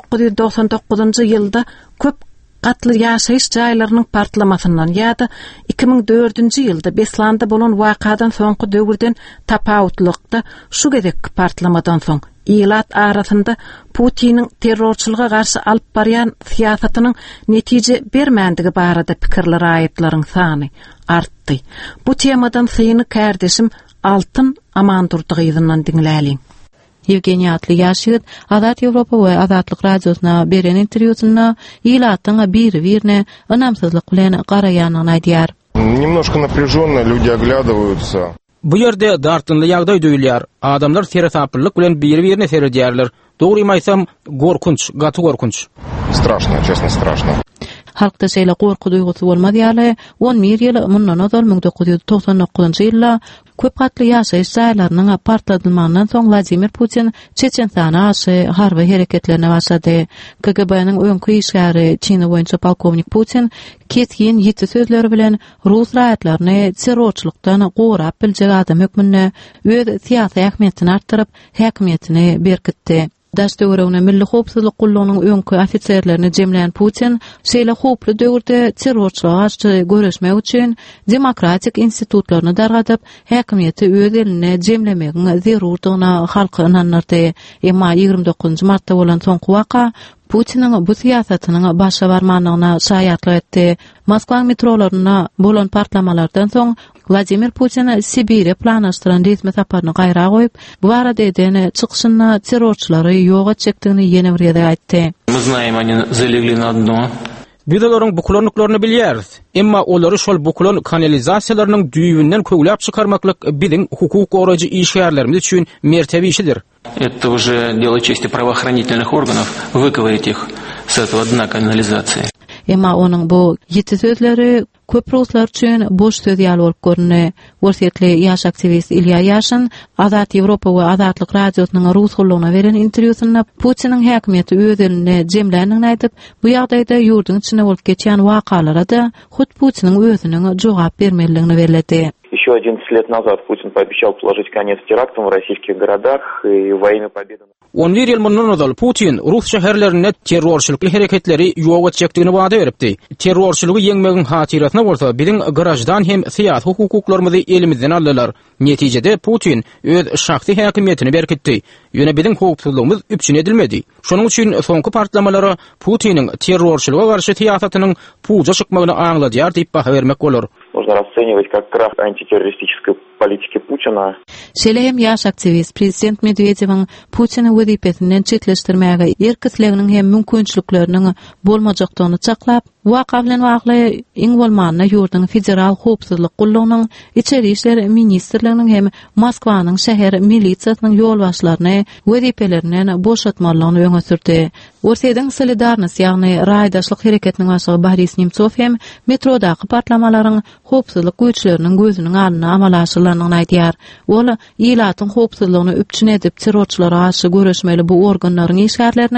1999-njy ýylda köp gatly ýaşaýyş jaýlarynyň partlamasyndan ýa-da 2004-nji ýylda Beslanda bolan wakadan soňky döwürden tapawutlykda şu gezekki partlamadan soň ilat arasynda Putiniň terrorçylyga garşy alyp barýan siýasatynyň netije bermändige barada pikirler aýytlaryň sany artdy. Bu temadan syny kärdeşim Altyn Amandurdygyzyndan dinläliň. Evgeniy adly ýaşygyt Azat Ýewropa we Azatlyk radiosyna beren interwýusynda ilatyň bir-birine ynamsyzlyk bilen garaýanyny aýdýar. Немножко напряженно, люди оглядываются. Bu ýerde dartynly ýagdaý döýülýär. Adamlar terasapyrlyk bilen bir-birine seredýärler. Dogry aýsam, gorkunç, gaty gorkunç. Страшно, честно, страшно. Halkda şeýle gorku duýgusy bolmady ýaly 11 ýyl mundan öňe 1999-njy ýylda köp gatly ýaşaýyş jaýlarynyň partladylmagyndan soň Vladimir Putin Çeçenistana aşy harby hereketlerine başlady. KGB-nyň öňkü işgäri Çin boýunça polkovnik Putin keskin ýiti sözleri bilen Rus raýatlaryny terrorçylykdan gorap biljek adam hökmüne öz siýasy ähmiýetini artdyryp häkimetini berkitdi. Daşdöwrüne milli howpsuzlyk gullanyň öňkü ofitserlerini jemlän Putin şeýle howply döwürde terrorçylyga garşy göreşmek üçin demokratik institutlaryny dargadyp häkimiýeti öz eline jemlemegiň zerurdygyna halky inanyrdy. Emma 29 martda bolan soňky waka Putiniň bu siýasatynyň başa barmanyna şaýatlyk etdi. Moskwa metrolaryna bolan partlamalardan soň Vladimir Putin Sibiriýa planlaşdyran resmi saparyny gaýra goýup, bu barada edene çykyşyna terrorçylary ýok etjekdigini ýene bir ýerde aýtdy. Мы знаем, они залегли на дно. Biz olaryň buklanyklaryny bilýäris. Emma olary şol buklon kanalizasiýalarynyň düýbünden köglep çykarmaklyk biziň hukuk goraýjy işgärlerimiz üçin mertebe işidir. Это уже дело чести правоохранительных органов выковырять их с этого дна канализации. Emma onun bu ýiti sözleri köp ruslar üçin boş söz ýaly bolup görünýär. Worsetli ýaş aktivist Ilya Yashin Azat Ýewropa we Azatlyk radiosynyň rus gullugyna beren interwýusynda Putiniň häkimiýeti öz eline jemländigini aýdyp, bu ýagdaýda ýurdun içine bolup geçýän wakalara da hut Putiniň özüniň jogap bermeligini bellädi. Еще 11 лет назад Путин пообещал положить конец терактам в российских городах и во имя победы. 11 ýyl mundan Putin Rus şäherlerinde terrorçylykly hereketleri ýok etjekdigini wada beripdi. Terrorçylygy ýeňmegiň hatirasyna bolsa, biziň garajdan hem syýasy hukuklarymyzy elimizden aldylar. Netijede Putin öz şahsy häkimiýetini berkitdi. Ýöne biziň howpsuzlygymyz üpçün edilmedi. Şonuň üçin soňky partlamalary Putiniň terrorçylyga garşy siýasatynyň puja çykmagyny aňladýar diýip baha bermek bolar. Можно расценивать как крах антитеррористической политики Путина. Şeýle hem ýaş aktivist prezident Medvedewiň Putiniň wezipesinden çetleşdirmäge erkisliginiň hem mümkinçilikleriniň bolmajakdygyny çaklap, waka bilen wagly iň bolmanyna ýurdun federal howpsuzlyk gullanyň içeri işler ministrliginiň hem Moskwanyň şäher milisiýasynyň ýolbaşlaryny wezipeleriniň boşatmalygyny öňe sürdi. Orsiýanyň Solidarnosty ýagny raýdaşlyk hereketiniň başlygy Boris Nemtsov hem metrodaky partlamalaryň howpsuzlyk güýçleriniň gözüniň alnyna amala aşyrylanyny aýdýar. Ol ilatyň howpsuzlygyny üpçün edip terrorçylara garşy göreşmeli bu organlaryň işgärleriniň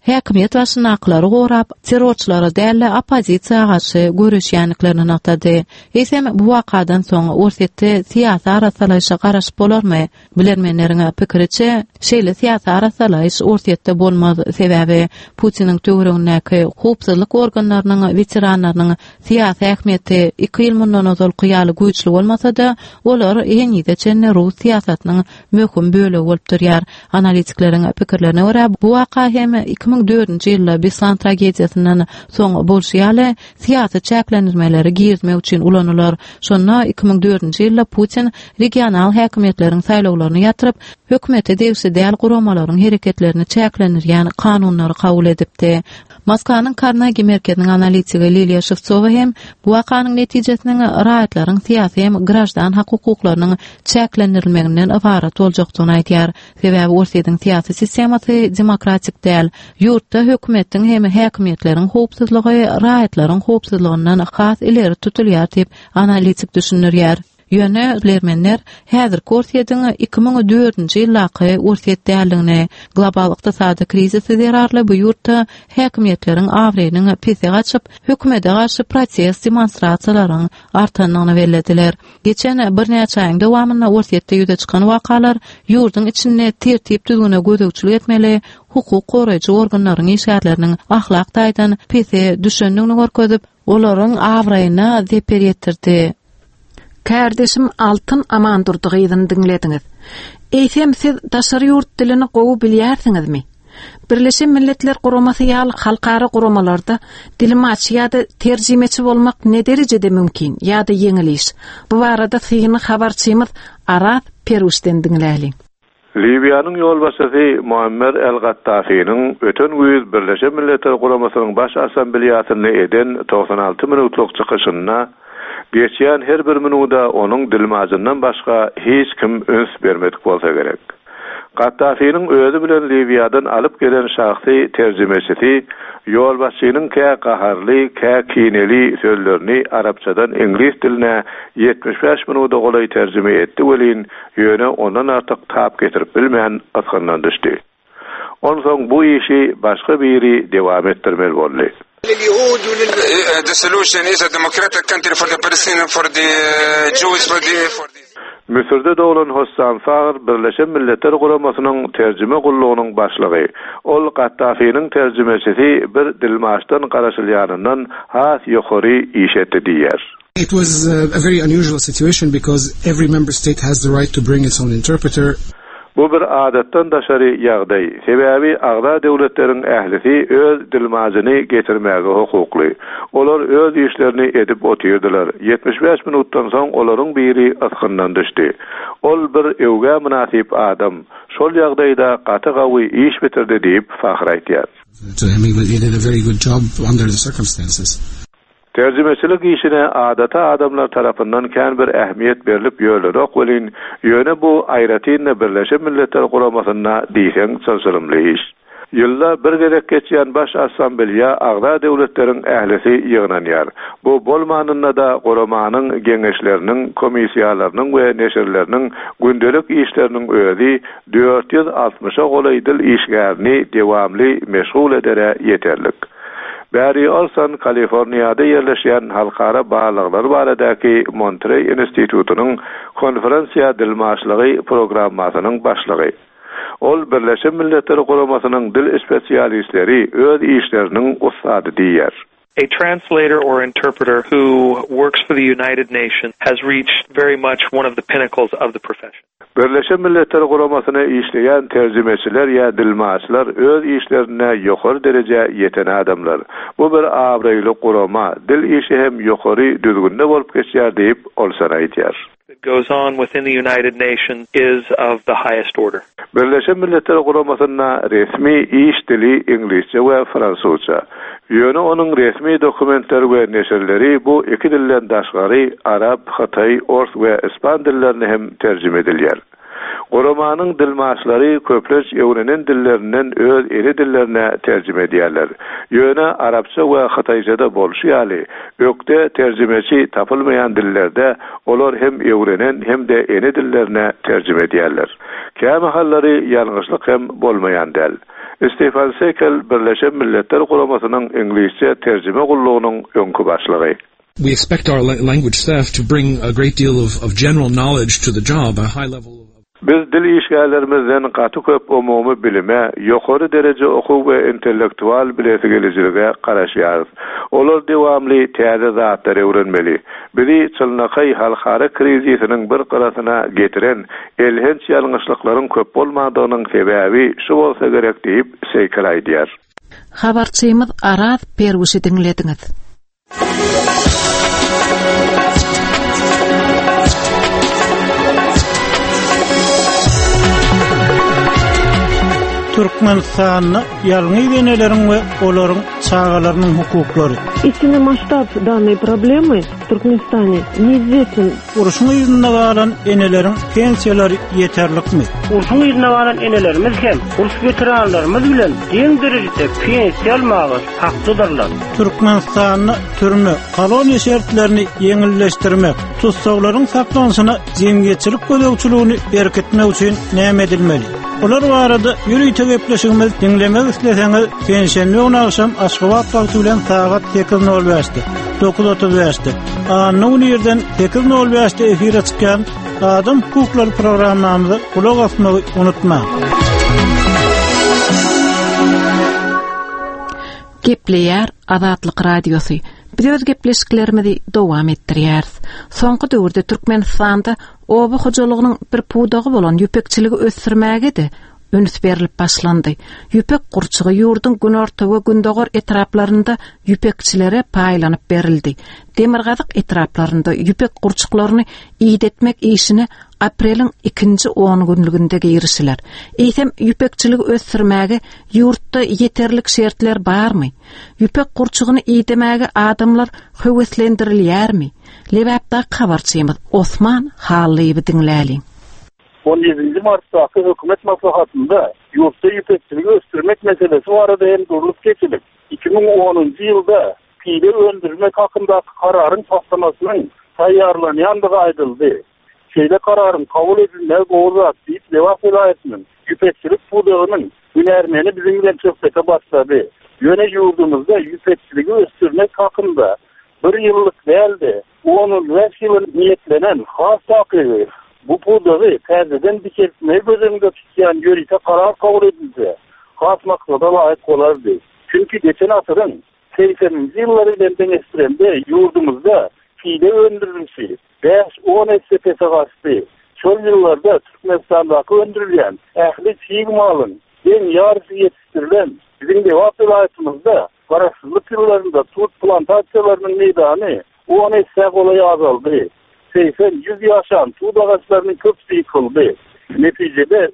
häkimiýet başynaklary gorap, terrorçylara däle opozisiýa garşy görüşýänliklerini noktada. Esem bu wakadan soň orsetde siýasy arasalaşy garaş bolarmy? Bilermenleriň pikiriçe, şeýle siýasy arasalaş orsetde bolmaz. Sebäbi Putiniň töweregindäki howpsuzlyk organlarynyň veteranlarynyň siýasy ähmiýeti 2 ýyl mundan ozal ýaly güýçli bolmasa-da, olar eňide çenne Rus siýasatynyň möhüm bölegi bolup durýar. Analitiklerin pikirlerine görä, bu waka hem 2004-nji ýylda Beslan tragediýasynyň soň bolşýaly siýasy çäklendirmeleri girizmek üçin ulanylar. Şonda 2004-nji ýylda Putin regional häkimetleriň saýlawlaryny ýatyryp, hökümete degişli däl guramalaryň hereketlerini çäklendirýän kanunlary kabul edipdi. Moskanyň Karnegie merkeziniň analitigi Liliya Shevtsova hem bu wakanyň netijesiniň raýatlaryň siýasy hem grajdan hak hukuklarynyň çäklendirilmeginden ibarat boljakdygyny aýdýar. Sebäbi orsedyň siýasy sistemasy demokratik däl. Ýurtda hökümetiň hem häkimetleriň howpsuzlygy raýatlaryň howpsuzlygyndan has ileri tutulýar diýip analitik düşünýär. Ýöne bilermenler häzir Orsedyň 2004-nji ýyllaky Orset däligini, global ykdysady krizisi zerarly bu ýurtda häkimetleriň awreýynyň pese gaçyp, hökümete garşy protest demonstrasiýalaryň artanlygyny bellädiler. Geçen bir näçe aýyň dowamında Orsetde ýüze çykan wakalar ýurdyň içinde tertip düzgüne gözegçilik etmeli, hukuk goraýjy organlaryň işgärleriniň ahlak taýdan pese düşündigini görkezip, olaryň awreýyna zeper ýetirdi. Kardeşim Altın Aman Durdugyny dinlediňiz. Eýsem siz daşary ýurt dilini gowy bilýärsiňizmi? Birleşen Milletler Guramasy ýaly halkara guramalarda dilmaçy ýa-da terjimeçi bolmak ne derejede mümkin ýa-da ýeňil iş? Bu barada syny habarçymyz Aras Peruşden dinläli. Libyanyň ýolbaşçysy Muammer el-Gattafiň öten güýz Birleşen Milletler Guramasynyň baş assambleýasyny eden 96 minutlyk çykyşyna geçýän her bir minuda onuň dilmajyndan başga hiç kim öns bermedik bolsa gerek. Gattafiň özü bilen Libyadan alyp gelen şahsy terjimesisi ýolbaşçynyň kä gaharly, kä kineli sözlerini arapçadan ingliz diline 75 minuda golay terjime etdi welin ýöne ondan artyk tap getirip bilmeýän asgyndan düşdi. Onsoň bu işi başga biri dewam etdirmeli boldy. The solution is a democratic country for the Palestinians, for the Jews, for the Misirde dowlan Hossam Fagr Birleşen Milletler Guramasynyň terjime gullugynyň başlygy. Ol Gattafiň terjimesisi bir dilmaçdan garaşylýanyndan has ýokary iş etdi diýer. It was a very unusual situation because every member state has the right to bring its own interpreter. Bu bir adatdan daşary ýagdaý. Sebäbi agda döwletleriň ählisi öz dilmazyny getirmäge hukukly. Olar öz işlerini edip otyrdylar. 75 minutdan soň olaryň biri asgyndan düşdi. Ol bir ewge münasip adam. Şol ýagdaýda gaty gawy iş bitirdi diýip fahry aýtýar. So I mean, he did a very good job under the circumstances. Terjimeçilik işine adata adamlar tarapyndan kän bir ähmiýet berilip ýölerok welin ýöne bu aýratynda Birleşen Milletler Guramasyna diýsen çylsylymly iş. Ýylda bir gerek geçýän baş assambleýa agda döwletleriň ählisi ýygnanýar. Bu bolmanynda da guramanyň geňeşleriniň, komissiýalarynyň we neşirleriniň gündelik işleriniň özi 460 golay dil işgärini dewamly meşgul edere ýeterlik. Bäri olsan Kaliforniýada ýerleşýän halkara bağlyklar baradaky Monterey Institutunyň konferensiýa dilmaçlygy programmasynyň başlygy. Ol Birleşen Milletler Guramasynyň dil spesialistleri öz işleriniň ustady diýer. A translator or interpreter who works for the United Nations has reached very much one of the pinnacles of the profession. Birleşen Milletler Guramasyna işleýän terjimeçiler ýa dilmaçlar öz işlerine ýokary derece ýeten adamlar. Bu bir awreýly gurama, dil işi hem ýokary düzgünde bolup geçýär diýip olsa aýdýar. That goes on within the United Nations is of the highest order. Birleşen Milletler Guramasyna resmi iş dili İngilizce we Fransuzca. Ýöne onuň resmi dokumentleri we neşirleri bu iki dilden daşgary Arap, Hatay, Ors we İspan dillerini hem terjime edilýär. Guramanyň dilmaçlary köpleç ýöwrenen dillerinden öz eri dillerine terjime edýärler. Ýöne Arapça we Hatayjada bolşýaly, ökde terjimeçi tapylmaýan dillerde olar hem ýöwrenen hem de eni dillerine terjime edýärler. Käme hallary ýalňyşlyk hem bolmaýan däl. Stefan Sekel Birleşen Milletler Kuramasının İngilizce tercüme kulluğunun önkü başlığı. We expect our language staff to bring a great deal of general knowledge to the job, a high level. Biz dil işgärlerimizden gaty köp umumy bilime, ýokary derece okuw we intellektual biletigilizlige garaşýarys. Olar dewamly täze zatlar öwrenmeli. Biri çylnakay halkara krizisiniň bir garasyna getiren elhenç ýalňyşlyklaryň köp bolmadygynyň sebäbi şu bolsa gerek diýip Sekel aýdýar. Habarçymyz Araz Perwişi dinlediňiz. Türkmenistan'da yalnız denelerin ve onların çağalarının hukuklары. Истинный масштаб данной проблемы в Туркменистане неизвестен. Urşun yüzünde kalan enelerin pensiyaları yeterlik mi? Urşun yüzünde kalan enelerimiz hem urs veteranlarımız bilen en derecede pensiya almagy haklıdırlar. Türkmenistan'da türme koloniya şertlerini yengilleştirmek, tutsakların saklanışına cemiyetçilik gözükçülüğünü erketmek için näme edilmeli? Olar barada ýürüýte gepleşigimiz dinlemek isleseňiz pensiýany ony akşam Aşgabat wagty bilen saat 8:05-de 9:35-de anyň ýerden 8:05-de efire çykan Adam Hukuklary programmamyzy kulak asmagy unutmaň. Gepleýär Azatlyk radiosu. Biz gepleşiklerimizi dowam etdirýäris. Soňky döwürde Türkmenistanda oba hojalygynyň bir pudagy bolan ýüpekçiligi ösdürmäge de üns berilip başlandy. Ýüpek gurçugy ýurdun günorta we gündogor etraplarynda ýüpekçilere paýlanyp berildi. Demirgazyk etraplarynda ýüpek gurçuklaryny iýdetmek işini apreliň 2-nji 10 günlüginde girişiler. Eýsem ýüpekçiligi ösdürmäge ýurtda ýeterlik şertler barmy? Ýüpek gurçugyny iýdemäge adamlar höweslendirilýärmi? Lebapda habarçymyz Osman Hallyby dinläliň. 17 Mart'taki hükümet maslahatında yurtta ýüpekçiligi ösdürmek meselesi barada hem durulup geçilip 2010 yılda pile öndürmek hakkındaki kararın taslamasının tayyarlanyandığı aydıldı. Şeyde kararın kabul edilmez boğazat deyip Levak vilayetinin ýüpekçilik pudağının ünermeni bizim bilen çöpete başladı. Yöne yurdumuzda ýüpekçiligi ösdürmek hakkında bir yıllık değildi. 10-5 yılın niyetlenen has takibi. Bu pudağı täzeden dikeltmeye gözünde tutyan ýörite karar kabul edildi. Has maksada laýyk bolardy. Çünkü geçen asırın 80-nji ýyllary bilen deňeşdirende yurdumuzda pile öndürilişi 5-10 SP'se gasty. Şol ýyllarda Türkmenistandaky öndürilýän ähli çiğ malın en ýarysy ýetişdirilen bizim Lewap vilayetymizda garaşsyzlyk ýyllarynda tut plantasiýalarynyň meýdany 10 SP'se bolay azaldy. 80-100 ýaşan tut agaçlarynyň köpüsi ýykyldy. Netijede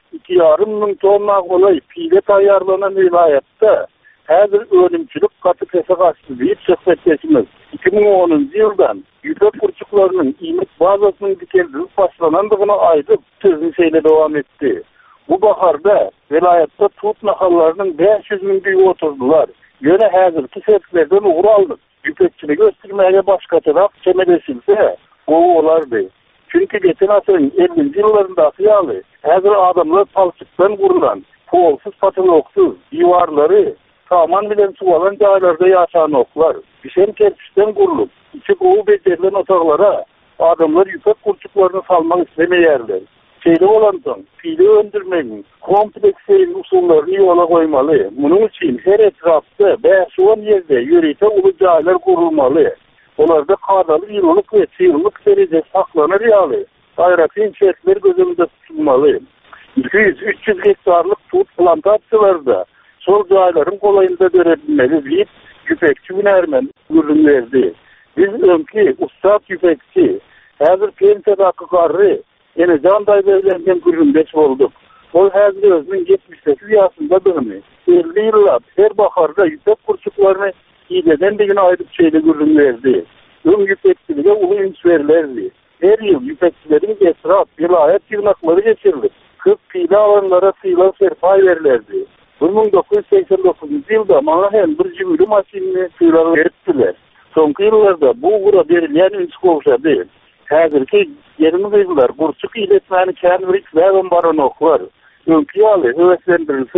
2,5 miň tonna bolay pile taýýarlanan vilayetde häzir ölümçülük gaty pese gasty diýip söhbetleşimiz. 2010 ýyldan ýüpek gurçuklarynyň iýmek bazasynyň dikeldirilip başlanandygyny aýdyp sözüni şeýle dowam etdi. Bu baharda vilayetde tut nahallarynyň 500 miňi oturdular. Ýöne häzirki sebeplerden ugur aldyk. Ýüpekçiligi ösdürmäge başga tarap çemeleşilse o olardy. Çünkü geçen asırın 50-nji ýyllarynda ýaly häzir adamlar palçykdan gurulan, kolsuz patoloksuz diwarlary saman bilen suwalan jaýlarda ýaşanoklar. Bişen kerpiçden gurulup, içi gowy becerilen otaglara adamlar ýüpek gurçuklaryny salmak islemeýärler. Şeýle bolandan pile öndürmegiň kompleks usullaryny ýola goýmaly. Munyň üçin her etrapda 5-10 ýerde ýörite uly jaýlar gurulmaly. Olarda kadalı ýyllyk we çyýrlyk derejesi saklanır ýaly. Aýratyn şertler gözümde tutulmaly. 200-300 hektarlyk tut plantasiýalarda sol jaýlaryň golaýynda berilmeli diýip ýüpekçi ünermen gürlüňlerdi. Biz öňki ustad ýüpekçi, häzir pensiýadaky garry, ene jandaý berilenden gürlüňdeş bolduk. Ol häzir özüniň 78 ýaşynda döňmi. 50 ýyllap her baharda ýüpek gurçuklaryny iýleden digini aýdyp şeýle gürlüňlerdi. Öň ýüpekçilige uly üns berilýärdi. Her ýyl ýüpekçileriň etrap vilayet ýygnaklary geçirilip, köp pile alanlara syýlar serpay berilýärdi. 1989 ýylda maňa hem bir jümle maşinini syýlar beripdiler. Soňky ýyllarda bu gura berilýän üns gowşady. Häzirki ýerimi ýyllar gurçuk iletmäni kän bir ikbägen baranoklar. Öňki ýaly höweslendirilse,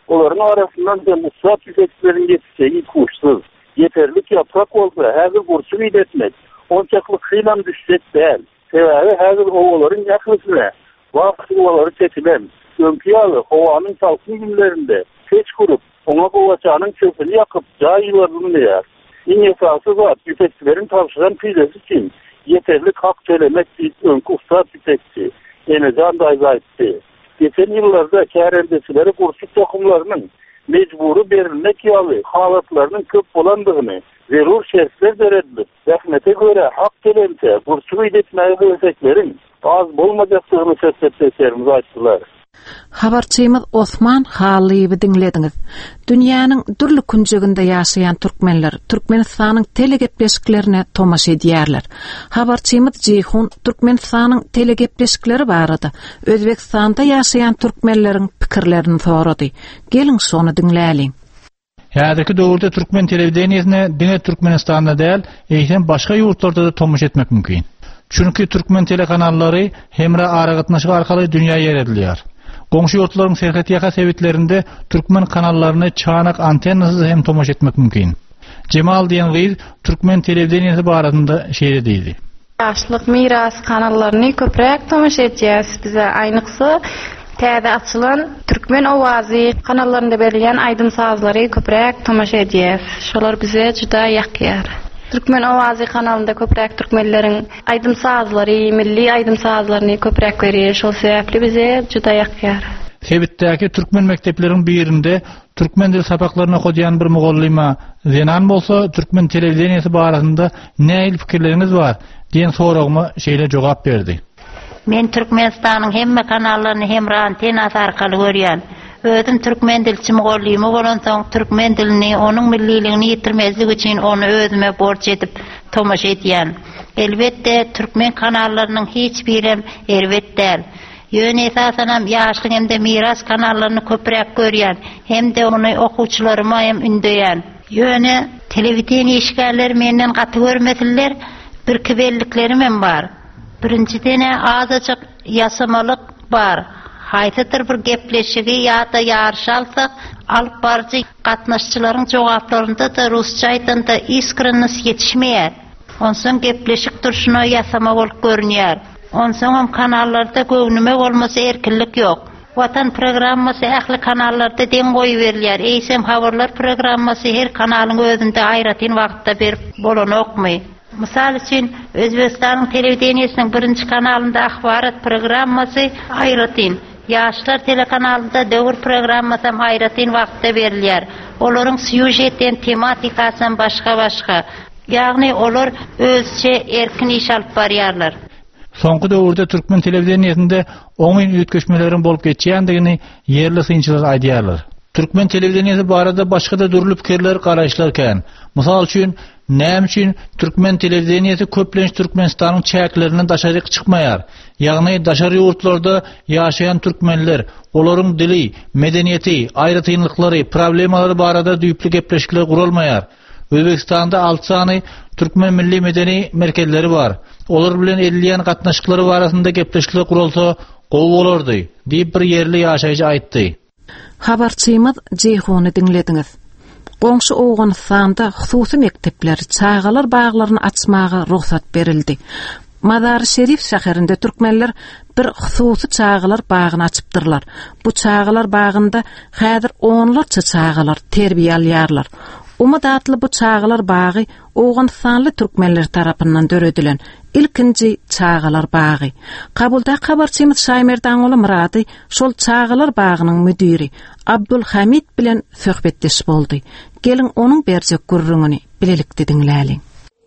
Onların arasından demokrat tüfekçilerin yetişeceği kuşsuz. Yeterlik yaprak olsa hazır kursu etmek. Onçaklık kıyılan düşecek değil. Sebebi hazır ovaların yakısına. Vakti ovaları çekilen. Önküyalı hovanın salkın günlerinde peç kurup ona kovacağının çöpünü yakıp cayılarını yer. En esası var tüfekçilerin tavşıran pidesi için yeterli hak söylemek deyip önkü usta tüfekçi. Enecan Dayzayt'ti. Geçen yıllarda kârendesileri kursu tokumlarının mecburu verilmek yalı halatlarının köp olandığını zerur şersler verildi. Rahmete göre hak söylemse kursu idetmeyi öseklerin az bolmajaktığını seslerimiz açtılar. Habarçymyz Osman Haliýewi dinlediňiz. Dünýäniň dürli künjeginde ýaşaýan türkmenler Türkmenistanyň telegepleşiklerine tomaşa edýärler. Habarçymyz Jeyhun Türkmenistanyň telegepleşikleri barada Özbekistanda ýaşaýan türkmenleriň pikirlerini sorady. Gelin şonu dinläliň. Häzirki döwürde türkmen telewizionyny diňe Türkmenistanda däl, eýsem başga ýurtlarda da tomaşa etmek mümkin. Çünki türkmen telekanallary hemre ara gatnaşyk arkaly dünýä ýeredilýär. Goňşy ýurtlaryň serhat ýaka sebitlerinde türkmen kanallaryny çanak antennasy hem tomaşa etmek mümkin. Cemal diýen gyz türkmen telewizionyny barasynda şeýle diýdi. Ýaşlyk miras kanallaryny köprek tomaşa etýäs bize aýnyksa täze açylan türkmen owazy kanallarynda berilýän aýdym sazlary köprek tomaşa etýäs. Şolar bize juda ýakýar. Türkmen Owazy kanalında köprek türkmenlerin aýdym sazlary, milli aýdym sazlaryny köprek berýär. Şol sebäpli bize juda ýakýar. Sebitdäki türkmen mektepleriň birinde türkmen dil sapaklaryna okudýan bir mugallima Zenan bolsa türkmen telewizionyny barasynda näil pikirleriniz bar diýen soragyma şeýle jogap berdi. Men Türkmenistanyň hemme kanallaryny hem antenna arkaly görýän. Özüm türkmen dilçi mugallima bolan soň türkmen dilini, onuň milliligini ýitirmezlik üçin onu özüme borç edip tomaşa etýän. Elbetde türkmen kanallarynyň hiç birem erwet däl. Ýöne esasanam ýaşlyk hemde miras kanallaryny köprek görýän, hemde onu okuwçylaryma hem ündäýän. Ýöne telewiziony işgärleri menden gaty görmesinler, bir kibelliklerim hem bar. Birinciden azaçyk ýasamalyk bar. Haytadır bir gepleşigi ýa-da ýarşy alsak, alyp barjy gatnaşçylaryň jogaplarynda da rusça aýtanda iskrennis ýetişmeýär. Onsoň gepleşik durşuna ýasama bolup görünýär. Onsoň hem kanallarda göwnüme bolmasa erkinlik ýok. Watan programmasy ähli kanallarda deň goýup berilýär. Eýsem habarlar programmasy her kanalyň özünde aýratyn wagtda berip bolanokmy. Misal üçin Özbekistanyň telewizionynyň birinji kanalynda ahbarat programmasy aýratyn. Ýaşlar telekanalında döwür programmasy aýratyn wagtda berilýär. Olaryň syujetden tematikasy başga. Ýagny olar özçe erkin iş alyp barýarlar. Soňky döwürde türkmen telewizionyny oňyn ýetgeşmeleriň bolup geçýändigini ýerli synçylar aýdýarlar. Türkmen telewizionyny barada başga da durly pikirler garaşlarken, misal üçin näme üçin türkmen telewizionyny köplenç Türkmenistanyň çäklerinden daşaryk çykmaýar. Ýagny daşary ýurtlarda ýaşaýan türkmenler, olaryň dili, medeniýeti, aýratynlyklary, problemalary barada düýpli gepleşikler gurulmaýar. Özbekistanda 6 sany türkmen milli medeni merkezleri bar. Olar bilen edilýän gatnaşyklary barasynda gepleşikler gurulsa gowy bolardy, diýip bir ýerli ýaşaýjy aýtdy. Habarçymyz Jeyhuny dinlediňiz. Goňşy Owganystanda hususy mektepler çağalar baglaryny açmaga ruhsat berildi. Mazar-Şerif şäherinde türkmenler bir hususy çağalar bagyny açypdyrlar. Bu çağalar bagynda häzir onlarça çağalar terbiýe alýarlar. Umadatly bu çağalar bagy Owganystanly türkmenler tarapyndan döredilen ilkinji çağalar bagy. Kabulda habarçymyz Şaýmerdan oly Murady şol çağalar bagynyň müdiri Abdulhamid bilen söhbetdeş boldy. Gelin onuň berjek gurrungyny bilelikde dinläliň.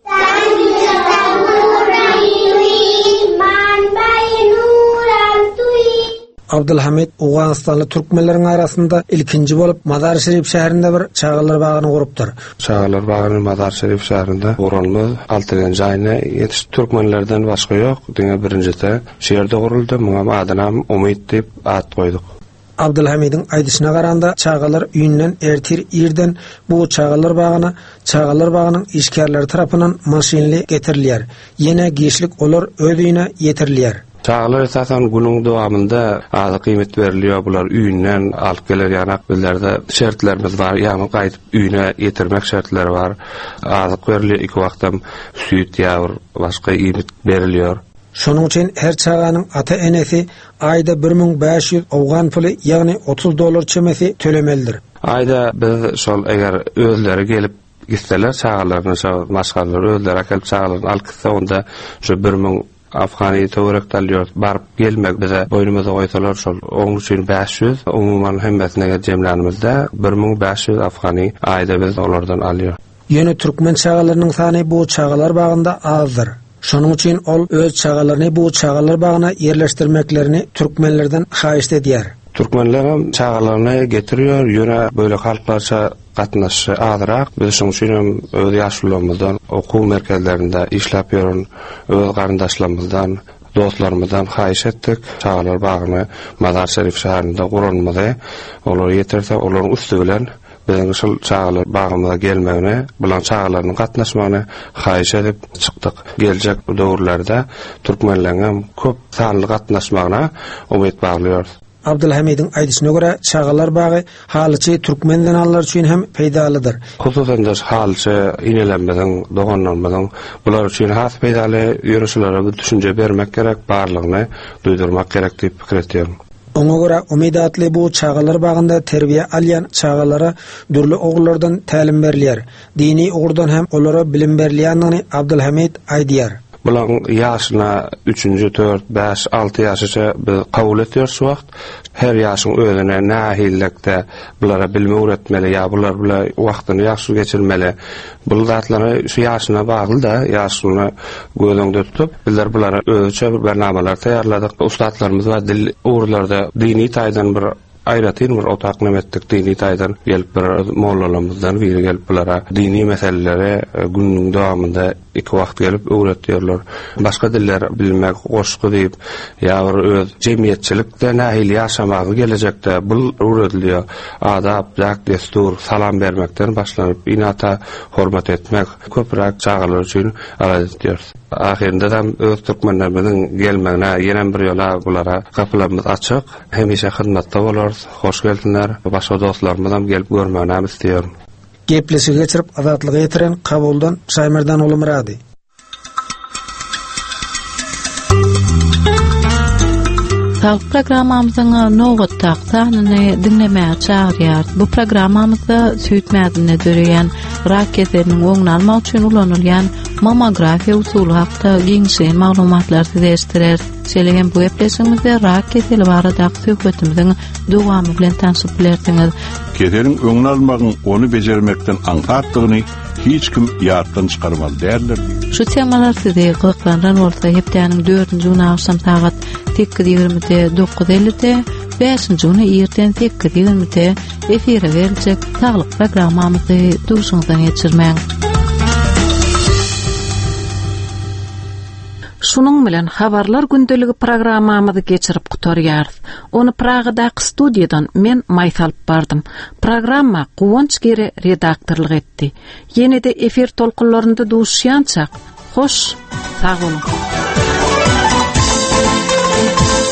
Abdulhamid Owganystanly türkmenleriň arasynda ilkinji bolup Mazar-Şerif şäherinde bir çağalar bagyny gurupdyr. Çağalar bagyny Mazar-Şerif şäherinde gurulmy 6-njy aýyna ýetiş türkmenlerden başga ýok. Diňe birinjide şeýerde guruldy. Muňa adynam Umyt diýip at goýduk. Abdulhamidin aýdyşyna garanda çağalar üýünden ertir ýerden bu çağalar bagynyň işgärleri tarapyndan maşinli getirilýär. Ýene geçlik olar öz üýüne ýetirilýär. Çağlar esasen günün dowamında az kıymet beriliyor. Bular üýünden alyp geler ýanak bizlerde şertlerimiz var. Ýa-ni gaýdyp üýüne ýetirmek şertleri var. Az beriliyor 2 wagtam süýt ýa başga ýemit berilýär. Şonuň üçin her çağanyň ata-enesi aýda 1500 awgan puly, ýagny $30 çemesi tölemelidir. Aýda biz şol eger özleri gelip gitseler çağlarını, şol maşgalary özleri kelip çağlarını alkysa onda şu 1000 Afgani töwerek dalýar barıp gelmek bize boynumuza goýsalar şol oň üçin 500 umumyň hemmesine jemlenmizde 1500 Afgani aýda biz olardan alýar. Ýöne türkmen çağalarynyň sany bu çağalar bagynda azdyr. Şonuň üçin ol öz çağalaryny bu çağalar bagyna ýerleşdirmeklerini türkmenlerden haýyş edýär. Türkmenler çağalaryny getiriyor, ýöne böyle halklarça gatnaşy azrak. Biz şoň üçin öz ýaşlylygymyzdan, okuw merkezlerinde işläp ýören öz garyndaşlarymyzdan, dostlarymyzdan haýyş etdik. Çağalar bagyny Mazar Şerif şäherinde guranmagy, olar ýeterse olaryň üstü bilen bizim şol çağalar bagymyza gelmegine, bulan çağalaryň gatnaşmagyna haýyş edip çykdyk. Geljek döwürlerde türkmenlerden köp sanly gatnaşmagyna umyt baglýar. Abdülhamid'in aýdyşyna görä çağalar bagy halyçy türkmen zanallar üçin hem peýdalydyr. Hususan da halyçy inelenmeden, doganlanmadan bular üçin has peýdaly ýörüşlere bir düşünje bermek gerek, barlygyny duýdurmak gerek diýip pikir etýär. Oňa görä umidatly bu çağalar bagynda terbiýe alýan çağalara dürli ogullardan tälim berilýär. Dini ogurdan hem olara bilim berilýändigini Abdülhamid aýdýar. Bulan ýaşyna 3-nji, 4, 5, 6 ýaşaça biz kabul etýär şu wagt. Her ýaşyň özüne nähillikde bulara bilme öwretmeli ýa bular wagtyny ýaxşy geçirmeli. Bu zatlary şu ýaşyna bagly da ýaşyny gözüňde tutup bizler bulara özüçe bir bernamalar taýýarladyk. Ustatlarymız we dil uğurlarda dini taýdan bir aýratyn bir otak nemetdik dini taýdan gelip bir mollalarymızdan biri gelip bulara dini meselelere günüň dowamında 2 wagt gelip öwretýärler. Başga diller bilmek goşky diýip ýa öz jemgyýetçilikde nähili ýaşamagy gelecekde bu öwredilýär. Adab, zak, destur, salam bermekden başlanyp inata hormat etmek köprak çağalar üçin aýdylýar. Ahirinde de öz türkmenlerimiziň gelmegine ýene bir ýola bulara kapylarymyz açyk. Hemişe hyzmatda bolar. Hoş geldinler. Başga dostlarymyzam gelip görmegine isleýär. Gepleşi geçirip azatlygy ýetiren kabuldan Şaýmerdan oly Murady. Sağlık programamyzyň nowat taqtanyny dinlemäge çagyrýar. Bu programamyzda süýt mädine döreýän rak keseriniň oňuny almak üçin ulanylýan mammografiýa usuly hakda giňşen maglumatlar sizleşdirer. Şeýle bu epleşigimizde rak keseli barada söhbetimiziň dowamy bilen tanşyp bilersiňiz. Keseriň öňüni almagyň onu bejermekden aňsatdygyny hiç kim ýatdan çykarmaz derler. Şu temalar size gyklanran bolsa hepdeniň 4-nji güni akşam saat 8:20-de 9:50-de 5-nji güni erten 8:20-de efire beriljek sağlyk programmamyzy duşuňdan geçirmäň. Şunun bilen habarlar gündeligi programmamyzy geçirip gutarýarys. Onu Pragadaky studiýadan men Maýsal bardym. Programma Guwanç Gere redaktorlyk etdi. Ýene-de efir tolkunlarynda duşýançak. Hoş, sag bolun.